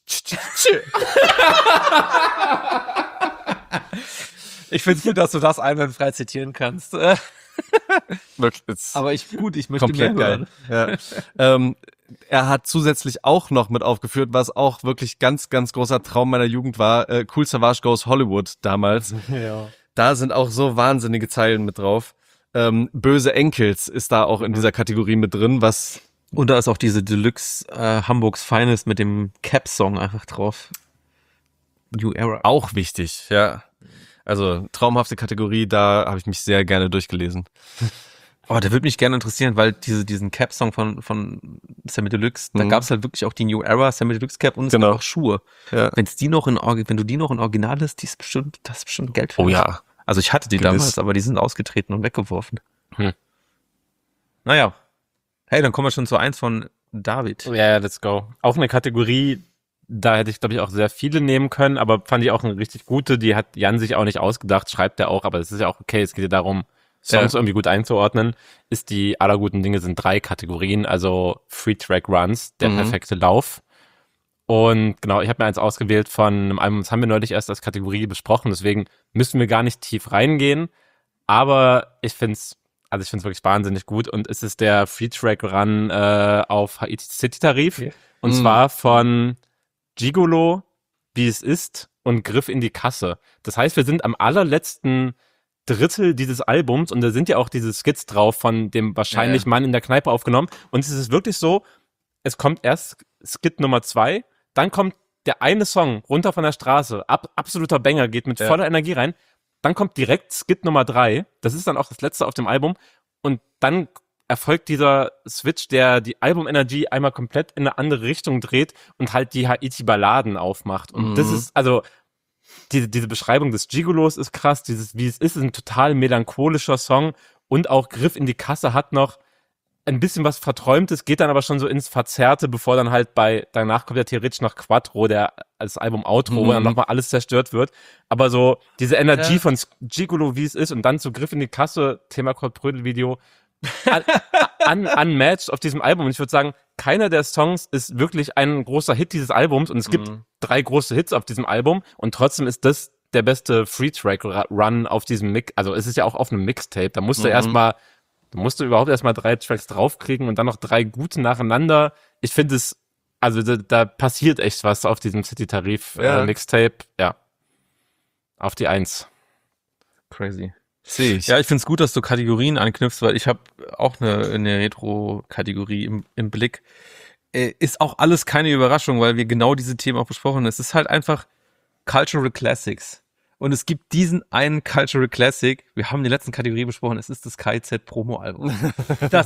Ich finde es gut, dass du das einwandfrei zitieren kannst. Wirklich, jetzt Aber ich möchte komplett mehr geil. Ja. Er hat zusätzlich auch noch mit aufgeführt, was auch wirklich ganz, ganz großer Traum meiner Jugend war. Cool Savage Goes Hollywood damals. Ja. Da sind auch so wahnsinnige Zeilen mit drauf. Böse Enkels ist da auch in dieser Kategorie mit drin, was Und da ist auch diese Deluxe Hamburgs Finest mit dem Cap-Song einfach drauf. New Era. auch wichtig, ja. Also traumhafte Kategorie, da habe ich mich sehr gerne durchgelesen. Oh, der würde mich gerne interessieren, weil diesen Cap-Song von Sammy Deluxe, da gab es halt wirklich auch die New Era Sammy Deluxe Cap und es Genau. gab auch Schuhe. Ja. Wenn du die noch in Original hast, das ist bestimmt Geld für Oh dich. ja. Also ich hatte die Gewiss. damals, aber die sind ausgetreten und weggeworfen. Hm. Naja. Hey, dann kommen wir schon zu eins von David. Ja, let's go. Auch eine Kategorie, da hätte ich, glaube ich, auch sehr viele nehmen können, aber fand ich auch eine richtig gute. Die hat Jan sich auch nicht ausgedacht, schreibt er auch, aber es ist ja auch okay. Es geht ja darum, Songs irgendwie gut einzuordnen. Ist die aller guten Dinge sind 3 Kategorien, also Free Track Runs, der perfekte Lauf. Und genau, ich habe mir eins ausgewählt von einem Album, das haben wir neulich erst als Kategorie besprochen, deswegen müssen wir gar nicht tief reingehen. Aber ich finde es wirklich wahnsinnig gut und es ist der Free Track Run auf Haiti City Tarif. Ja. Und zwar von Gigolo, Wie es ist und Griff in die Kasse. Das heißt, wir sind am allerletzten Drittel dieses Albums und da sind ja auch diese Skits drauf von dem wahrscheinlich Mann in der Kneipe aufgenommen. Und es ist wirklich so, es kommt erst Skit Nummer 2, dann kommt der eine Song runter von der Straße, absoluter Banger, geht mit voller Energie rein. Dann kommt direkt Skit Nummer 3, das ist dann auch das letzte auf dem Album. Und dann erfolgt dieser Switch, der die Album-Energy einmal komplett in eine andere Richtung dreht und halt die Haiti-Balladen aufmacht. Und das ist, also, diese Beschreibung des Gigolos ist krass, wie es ist ein total melancholischer Song und auch Griff in die Kasse hat noch ein bisschen was Verträumtes, geht dann aber schon so ins Verzerrte, bevor dann halt danach kommt ja theoretisch noch Quattro, der als Album-Outro, wo dann nochmal alles zerstört wird. Aber so diese Energie von Gigolo, wie es ist, und dann zu Griff in die Kasse, Thema Kurt-Brödel-Video, unmatched auf diesem Album. Und ich würde sagen, keiner der Songs ist wirklich ein großer Hit dieses Albums und es gibt 3 große Hits auf diesem Album und trotzdem ist das der beste Free-Track-Run auf diesem Mix. Also es ist ja auch auf einem Mixtape. Da musst du musst du überhaupt erstmal 3 Tracks draufkriegen und dann noch 3 gute nacheinander. Ich finde es, also da passiert echt was auf diesem City-Tarif-Mixtape. Ja. Auf die 1. Crazy. Sehe ich. Ja, ich finde es gut, dass du Kategorien anknüpfst, weil ich habe auch eine Retro-Kategorie im Blick. Ist auch alles keine Überraschung, weil wir genau diese Themen auch besprochen haben. Es ist halt einfach Cultural Classics. Und es gibt diesen einen Cultural Classic, wir haben die letzten Kategorie besprochen, es ist das KIZ Promo-Album. Das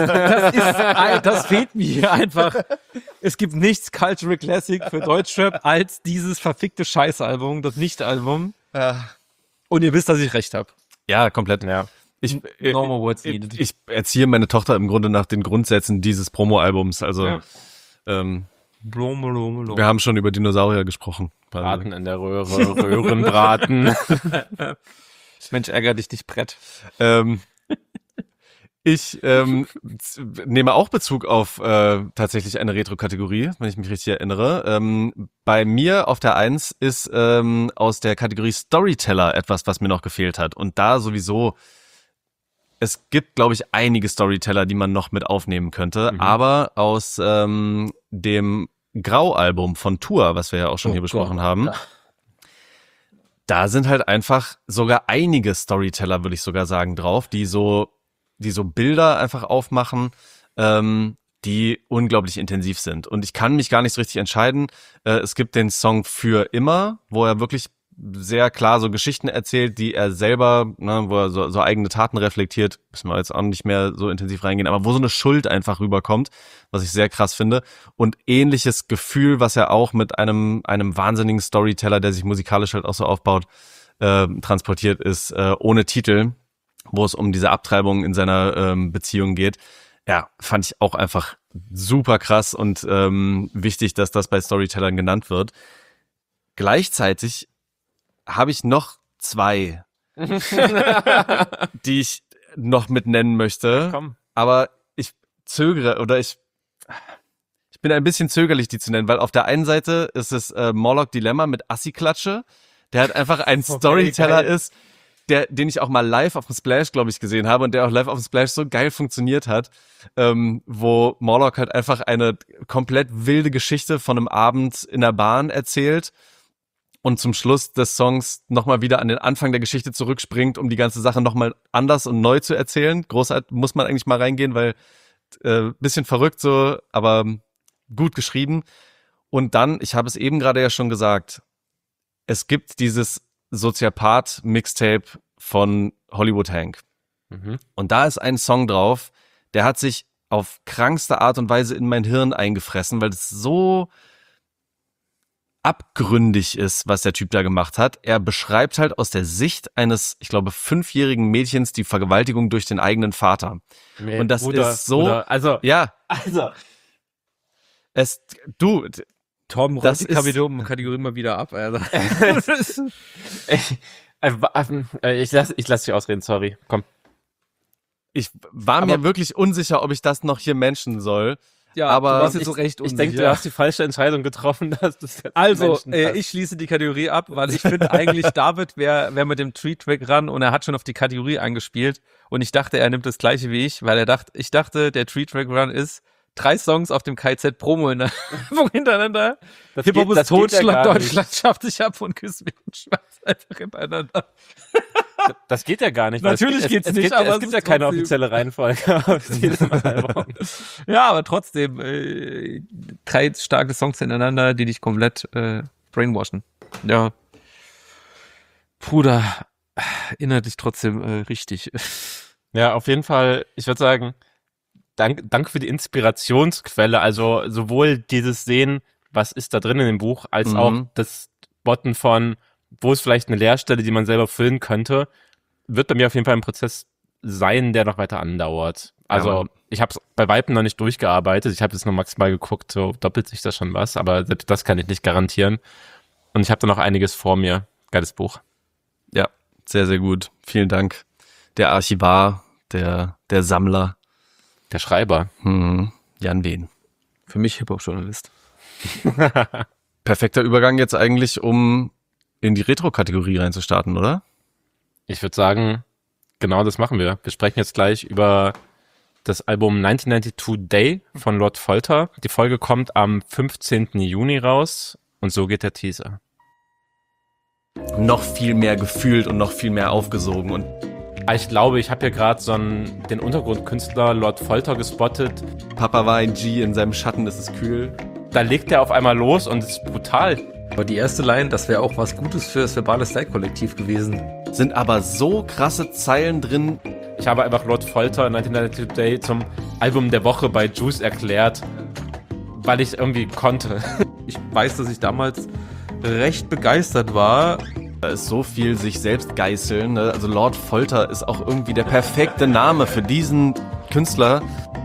fehlt mir hier einfach. Es gibt nichts Cultural Classic für Deutschrap als dieses verfickte Scheißalbum, das Nicht-Album. Ja. Und ihr wisst, dass ich recht habe. Ja, komplett. Ja. Normal words needed. Ich erziehe meine Tochter im Grunde nach den Grundsätzen dieses Promo-Albums. Also wir haben schon über Dinosaurier gesprochen. Braten in der Röhre, Röhrenbraten. Mensch, ärger dich nicht, Brett. Ich nehme auch Bezug auf tatsächlich eine Retro-Kategorie, wenn ich mich richtig erinnere. Bei mir auf der 1 ist aus der Kategorie Storyteller etwas, was mir noch gefehlt hat. Und da sowieso, es gibt, glaube ich, einige Storyteller, die man noch mit aufnehmen könnte. Aber aus dem Grau-Album von Tour, was wir ja auch schon hier besprochen haben, da sind halt einfach sogar einige Storyteller, würde ich sogar sagen, drauf, die so Bilder einfach aufmachen, die unglaublich intensiv sind. Und ich kann mich gar nicht so richtig entscheiden. Es gibt den Song Für immer, wo er wirklich sehr klar so Geschichten erzählt, die er selber, wo er so eigene Taten reflektiert, müssen wir jetzt auch nicht mehr so intensiv reingehen, aber wo so eine Schuld einfach rüberkommt, was ich sehr krass finde. Und ähnliches Gefühl, was er auch mit einem wahnsinnigen Storyteller, der sich musikalisch halt auch so aufbaut, transportiert ist, ohne Titel, wo es um diese Abtreibung in seiner Beziehung geht. Ja, fand ich auch einfach super krass und wichtig, dass das bei Storytellern genannt wird. Gleichzeitig habe ich noch 2, die ich noch mit nennen möchte. Komm. Aber ich zögere oder ich bin ein bisschen zögerlich, die zu nennen, weil auf der einen Seite ist es Morlock Dilemma mit Assi-Klatsche, der halt einfach ein Storyteller geil. ist, den ich auch mal live auf dem Splash, glaube ich, gesehen habe und der auch live auf dem Splash so geil funktioniert hat, wo Morlock halt einfach eine komplett wilde Geschichte von einem Abend in der Bahn erzählt und zum Schluss des Songs nochmal wieder an den Anfang der Geschichte zurückspringt, um die ganze Sache nochmal anders und neu zu erzählen. Großartig, muss man eigentlich mal reingehen, weil bisschen verrückt so, aber gut geschrieben. Und dann, ich habe es eben gerade ja schon gesagt, es gibt dieses Soziopath-Mixtape von Hollywood Hank. Mhm. Und da ist ein Song drauf, der hat sich auf krankste Art und Weise in mein Hirn eingefressen, weil es so abgründig ist, was der Typ da gemacht hat. Er beschreibt halt aus der Sicht eines, ich glaube, 5-jährigen Mädchens die Vergewaltigung durch den eigenen Vater. Nee, Und das Bruder, ist so, Bruder, also, ja, du, Tom Das räumt die ist- Kategorie mal wieder ab, Alter. ich lass dich ausreden, sorry. Komm. ich war mir Aber- wirklich unsicher, ob ich das noch hier mentionen soll. Ja, Aber du warst jetzt Ich, so recht ich denke, du hast die falsche Entscheidung getroffen, dass du es jetzt Also, Menschen hast. ich schließe die Kategorie ab, weil ich finde eigentlich, David wäre mit dem Tree-Track ran und er hat schon auf die Kategorie eingespielt und ich dachte, er nimmt das gleiche wie ich, weil ich dachte, der Tree-Track-Run ist 3 Songs auf dem KZ Promo hintereinander. Das Hip-Hop geht- ist das geht ja Totschlag, gar Deutschland schafft sich ab und küsst mich und Schwarz einfach hintereinander. Das geht ja gar nicht. weil Natürlich geht's nicht, gibt, aber es es gibt ist ja keine trotzdem- offizielle Reihenfolge auf diesem Album. Ja, aber trotzdem, 3 starke Songs hintereinander, die dich komplett brainwashen. Ja. Bruder, inhaltlich trotzdem richtig. Ja, auf jeden Fall, ich würde sagen, danke für die Inspirationsquelle, also sowohl dieses Sehen, was ist da drin in dem Buch, als Mhm. auch das Botten von, wo ist vielleicht eine Leerstelle, die man selber füllen könnte, wird bei mir auf jeden Fall ein Prozess sein, der noch weiter andauert. Also Ja, Mann. ich habe es bei Weitem noch nicht durchgearbeitet, ich habe jetzt nur maximal geguckt, so doppelt sich das schon was, aber selbst das kann ich nicht garantieren. Und ich habe da noch einiges vor mir. Geiles Buch. Ja, sehr, sehr gut. Vielen Dank. Der Archivar, der Sammler, Der Schreiber. Jan Wehn. Für mich Hip-Hop-Journalist. Perfekter Übergang jetzt eigentlich, um in die Retro-Kategorie reinzustarten, oder? Ich würde sagen, genau das machen wir. Wir sprechen jetzt gleich über das Album 1992 Day von Lord Folter. Die Folge kommt am 15. Juni raus und so geht der Teaser. Noch viel mehr gefühlt und noch viel mehr aufgesogen. Und Ich glaube, ich habe hier gerade den Untergrundkünstler Lord Folter gespottet. Papa war ein G, in seinem Schatten ist es kühl. Da legt er auf einmal los und es ist brutal. Aber die erste Line, das wäre auch was Gutes für das verbale Slide-Kollektiv gewesen. Sind aber so krasse Zeilen drin. Ich habe einfach Lord Folter 1992 Day zum Album der Woche bei Juice erklärt, weil ich irgendwie konnte. Ich weiß, dass ich damals recht begeistert war. Da ist so viel sich selbst geißeln. Ne? Also Lord Folter ist auch irgendwie der perfekte Name für diesen Künstler.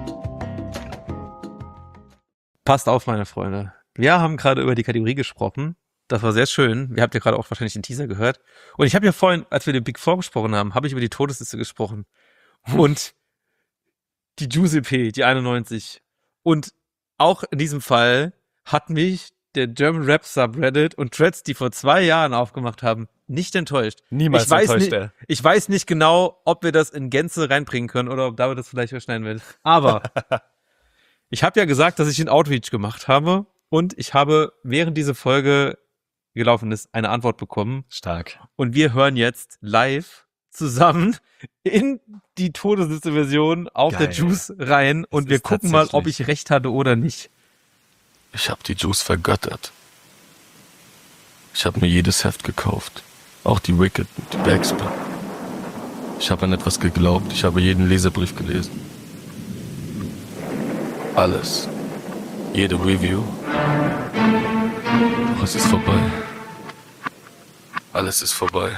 Passt auf, meine Freunde. Wir haben gerade über die Kategorie gesprochen. Das war sehr schön. Ihr habt ja gerade auch wahrscheinlich den Teaser gehört. Und ich habe ja vorhin, als wir den Big Four gesprochen haben, habe ich über die Todesliste gesprochen. Und die Juice EP, die 91. Und auch in diesem Fall hat mich der German Rap Subreddit und Threads, die vor 2 Jahren aufgemacht haben, nicht enttäuscht. Niemals Ich weiß enttäuscht nicht- er. Ich weiß nicht genau, ob wir das in Gänze reinbringen können oder ob David das vielleicht überschneiden will. Aber ich habe ja gesagt, dass ich einen Outreach gemacht habe und ich habe, während diese Folge gelaufen ist, eine Antwort bekommen. Stark. Und wir hören jetzt live zusammen in die Todesliste-Version auf Geil. der Juice rein und wir ist gucken mal, ob tatsächlich- ich recht hatte oder nicht. Ich habe die Juice vergöttert. Ich habe mir jedes Heft gekauft. Auch die Wicked und die Backspin. Ich habe an etwas geglaubt. Ich habe jeden Leserbrief gelesen. Alles. Jede Review. Doch es ist vorbei. Alles ist vorbei.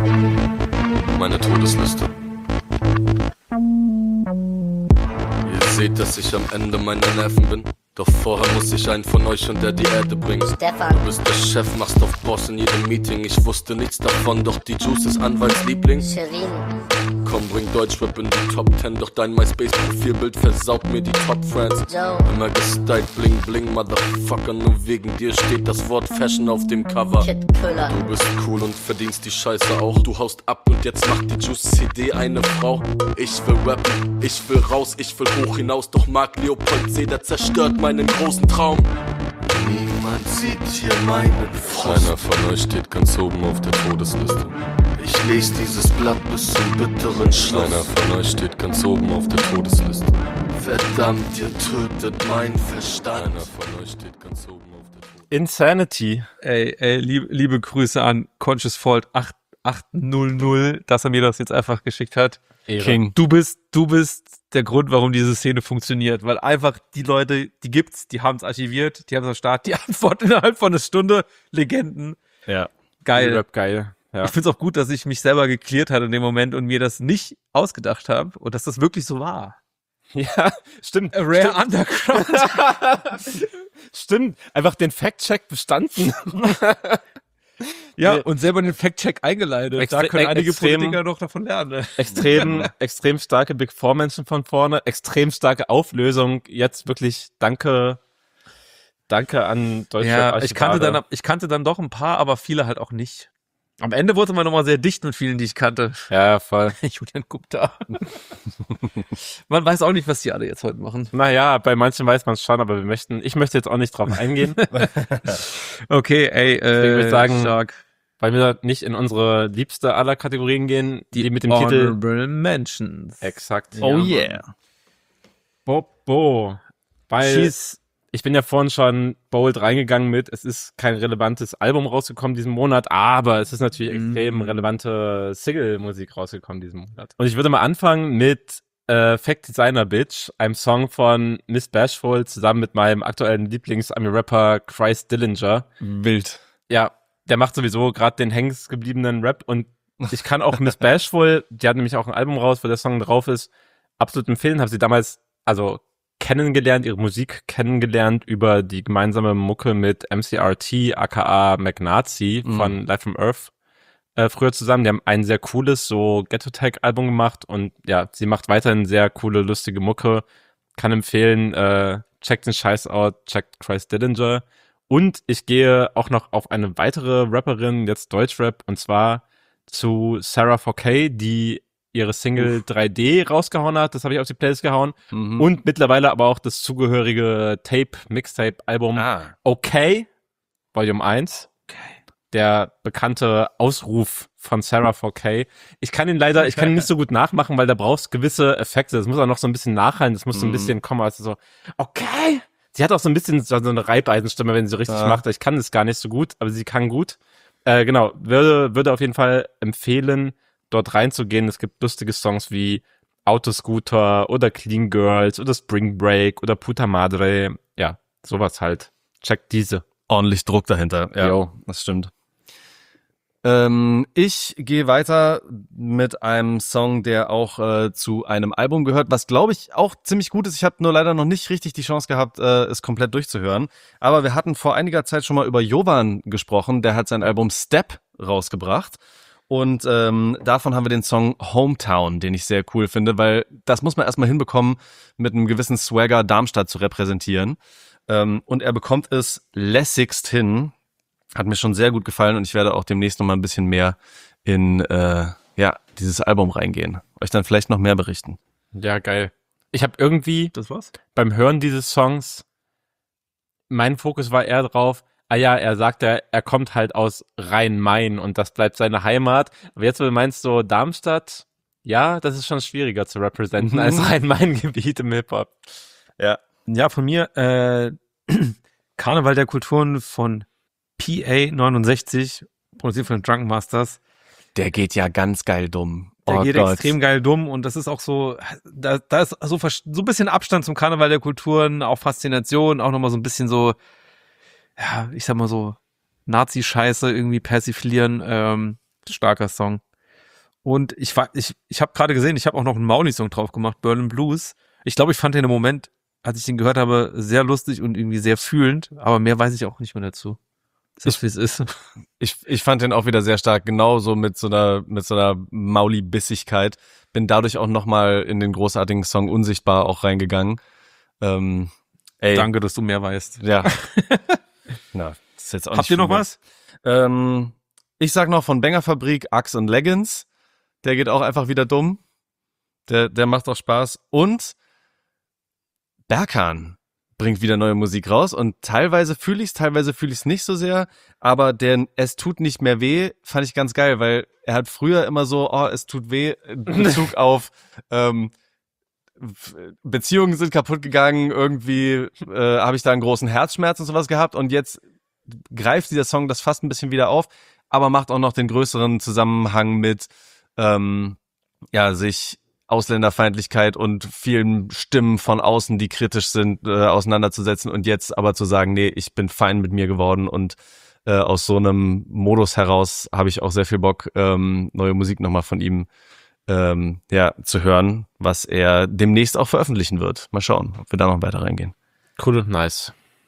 Meine Todesliste. Hier ist seht, dass ich am Ende meiner Nerven bin. Doch vorher muss ich einen von euch unter die Erde bringen. Stefan. Du bist der Chef, machst auf Boss in jedem Meeting. Ich wusste nichts davon, doch die Juice ist Anwaltsliebling. Shirin. Komm, bring Deutschrap in die Top 10, doch dein MySpace-Profilbild versaut mir die Top-Friends. Joe. Immer gestylt, bling bling, Motherfucker, nur wegen dir steht das Wort Fashion auf dem Cover. Kid Köhler. Du bist cool und verdienst die Scheiße auch. Du haust ab und jetzt macht die Juice-CD eine Frau. Ich will rappen, ich will raus, ich will hoch hinaus. Doch Marc Leopold Seder zerstört meinen großen Traum. Niemand sieht hier meinen Frost. Einer von euch steht ganz oben auf der Todesliste. Ich lese dieses Blatt bis zum bitteren Schluss. Einer von euch steht ganz oben auf der Todesliste. Verdammt, ihr tötet meinen Verstand. Einer von euch steht ganz oben auf der Todesliste. Insanity. Ey, liebe Grüße an Conscious Fault 8800, dass er mir das jetzt einfach geschickt hat. Ehre. King. Du bist der Grund, warum diese Szene funktioniert, weil einfach die Leute, die gibt's, die haben es archiviert, die haben es am Start, die antworten innerhalb von einer Stunde, Legenden. Ja. Geil. Rap geil. Ja. Ich find's auch gut, dass ich mich selber geklärt hatte in dem Moment und mir das nicht ausgedacht habe und dass das wirklich so war. Ja, stimmt. A rare Underground. Stimmt. Einfach den Fact-Check bestanden. Ja, Nee. und selber den Fact-Check eingeleitet. Da können einige extrem- Politiker noch davon lernen. Extrem starke Big Four Menschen von vorne, extrem starke Auflösung. Jetzt wirklich danke an Deutschland. Ja, ich kannte dann doch ein paar, aber viele halt auch nicht. Am Ende wurde man nochmal sehr dicht mit vielen, die ich kannte. Ja, voll. Julian Gupta. Man weiß auch nicht, was die alle jetzt heute machen. Naja, bei manchen weiß man es schon, aber ich möchte jetzt auch nicht drauf eingehen, Okay, ey, würde ich sagen, stark. weil wir nicht in unsere liebste aller Kategorien gehen, die mit dem Titel Honorable Mentions. exakt. Oh yeah. Bobo. Weil ich bin ja vorhin schon bold reingegangen mit, es ist kein relevantes Album rausgekommen diesen Monat, aber es ist natürlich extrem relevante Single-Musik rausgekommen diesen Monat. Und ich würde mal anfangen mit Fact Designer Bitch, einem Song von Miss Bashful zusammen mit meinem aktuellen Lieblings-Ami-Rapper Chris Dillinger. Wild. Ja, der macht sowieso gerade den hängengebliebenen Rap und ich kann auch Miss Bashful, die hat nämlich auch ein Album raus, wo der Song drauf ist, absolut empfehlen. Habe sie damals, kennengelernt, ihre Musik kennengelernt über die gemeinsame Mucke mit MCRT, aka McNazi von Live from Earth früher zusammen. Die haben ein sehr cooles so Ghetto-Tag-Album gemacht und ja, sie macht weiterhin sehr coole, lustige Mucke. Kann empfehlen, checkt den Scheiß out, checkt Chris Dillinger. Und ich gehe auch noch auf eine weitere Rapperin, jetzt Deutschrap, und zwar zu Sarah 4K, die ihre Single 3D rausgehauen hat, das habe ich auf die Playlist gehauen. Und mittlerweile aber auch das zugehörige Mixtape-Album Okay, Volume 1. Der bekannte Ausruf von Sarah 4K. Ich kann ihn nicht so gut nachmachen, weil da brauchst gewisse Effekte. Das muss auch noch so ein bisschen nachhallen, das muss so ein bisschen kommen, also so, okay. Sie hat auch so ein bisschen so eine Reibeisenstimme, wenn sie so richtig macht. Ich kann das gar nicht so gut, aber sie kann gut. Genau, würde auf jeden Fall empfehlen, dort reinzugehen. Es gibt lustige Songs wie Autoscooter oder Clean Girls oder Spring Break oder Puta Madre. Ja, sowas halt. Checkt diese. Ordentlich Druck dahinter. Ja, Jo. das stimmt. Ich gehe weiter mit einem Song, der auch zu einem Album gehört, was glaube ich auch ziemlich gut ist. Ich habe nur leider noch nicht richtig die Chance gehabt, es komplett durchzuhören. Aber wir hatten vor einiger Zeit schon mal über Jovan gesprochen. Der hat sein Album Step rausgebracht. Und davon haben wir den Song Hometown, den ich sehr cool finde, weil das muss man erstmal hinbekommen, mit einem gewissen Swagger Darmstadt zu repräsentieren. Und er bekommt es lässigst hin. Hat mir schon sehr gut gefallen und ich werde auch demnächst noch mal ein bisschen mehr in dieses Album reingehen. Euch dann vielleicht noch mehr berichten. Ja, geil. Ich habe irgendwie Das war's? beim Hören dieses Songs, mein Fokus war eher drauf, er sagt ja, er kommt halt aus Rhein-Main und das bleibt seine Heimat. Aber jetzt, wenn du meinst so Darmstadt, ja, das ist schon schwieriger zu repräsentieren als Rhein-Main-Gebiet im Hip-Hop. Ja, von mir Karneval der Kulturen von PA 69, produziert von den Drunken Masters. Der geht ja ganz geil dumm. Der geht extrem geil dumm und das ist auch so, da ist so ein bisschen Abstand zum Karneval der Kulturen, auch Faszination, auch nochmal so ein bisschen so, ja, ich sag mal so, Nazi-Scheiße irgendwie persiflieren, starker Song. Und ich habe gerade gesehen, ich habe auch noch einen Mauli-Song drauf gemacht, Berlin Blues. Ich glaube, ich fand den im Moment, als ich den gehört habe, sehr lustig und irgendwie sehr fühlend, aber mehr weiß ich auch nicht mehr dazu. Ist, wie es ist. Ich fand den auch wieder sehr stark, genauso mit so einer Mauli-Bissigkeit. Bin dadurch auch nochmal in den großartigen Song Unsichtbar auch reingegangen. Danke, dass du mehr weißt. Ja. Na, das ist jetzt auch Habt ihr noch was? Ich sag noch von Bangerfabrik, Axe und Leggings. Der geht auch einfach wieder dumm. Der macht auch Spaß. Und Berkan bringt wieder neue Musik raus und teilweise fühle ich es nicht so sehr, aber Es tut nicht mehr weh fand ich ganz geil, weil er hat früher immer so, es tut weh, in Bezug auf Beziehungen sind kaputt gegangen, irgendwie habe ich da einen großen Herzschmerz und sowas gehabt und jetzt greift dieser Song das fast ein bisschen wieder auf, aber macht auch noch den größeren Zusammenhang mit sich Ausländerfeindlichkeit und vielen Stimmen von außen, die kritisch sind, auseinanderzusetzen und jetzt aber zu sagen, nee, ich bin fein mit mir geworden und aus so einem Modus heraus habe ich auch sehr viel Bock, neue Musik nochmal von ihm zu hören, was er demnächst auch veröffentlichen wird. Mal schauen, ob wir da noch weiter reingehen. Cool und nice.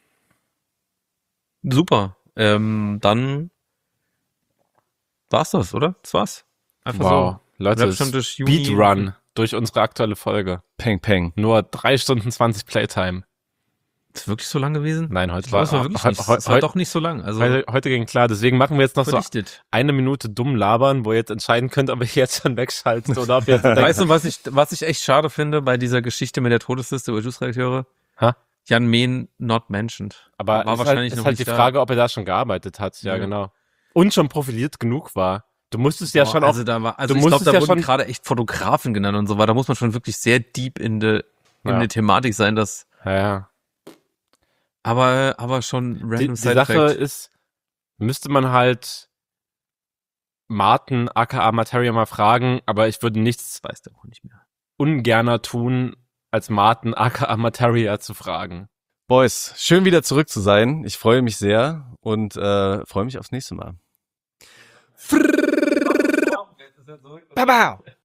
Super. Dann war's das, oder? Das war's. Einfach Wow. so. Leute, Rap-Stammtisch Juni. Speedrun durch unsere aktuelle Folge. Peng, peng. Nur 3 Stunden 20 Playtime. Ist wirklich so lang gewesen? Nein, heute Das war wirklich nicht. Das war doch nicht so lang. Also heute ging klar. Deswegen machen wir jetzt noch verdichtet. so 1 Minute dumm labern, wo ihr jetzt entscheiden könnt, ob ihr jetzt schon wegschaltet oder ob ihr jetzt Weißt du, was ich echt schade finde bei dieser Geschichte mit der Todesliste über Juice-Redakteure? Ha? Jan Mehn not mentioned. Aber war wahrscheinlich ist noch halt nicht die da. Frage, ob er da schon gearbeitet hat. Ja, genau. Und schon profiliert genug war. Du musstest ja schon auch. Also da war, also du ich glaube, musstest da ja wurden schon gerade echt Fotografen genannt und so weiter. Da muss man schon wirklich sehr deep in der Thematik sein, dass. Ja. Aber schon random Die Sache ist, müsste man halt Martin aka Materia mal fragen, aber ich würde nichts weiß der auch nicht mehr. ungerner tun, als Martin aka Materia zu fragen. Boys, schön wieder zurück zu sein. Ich freue mich sehr und freue mich aufs nächste Mal.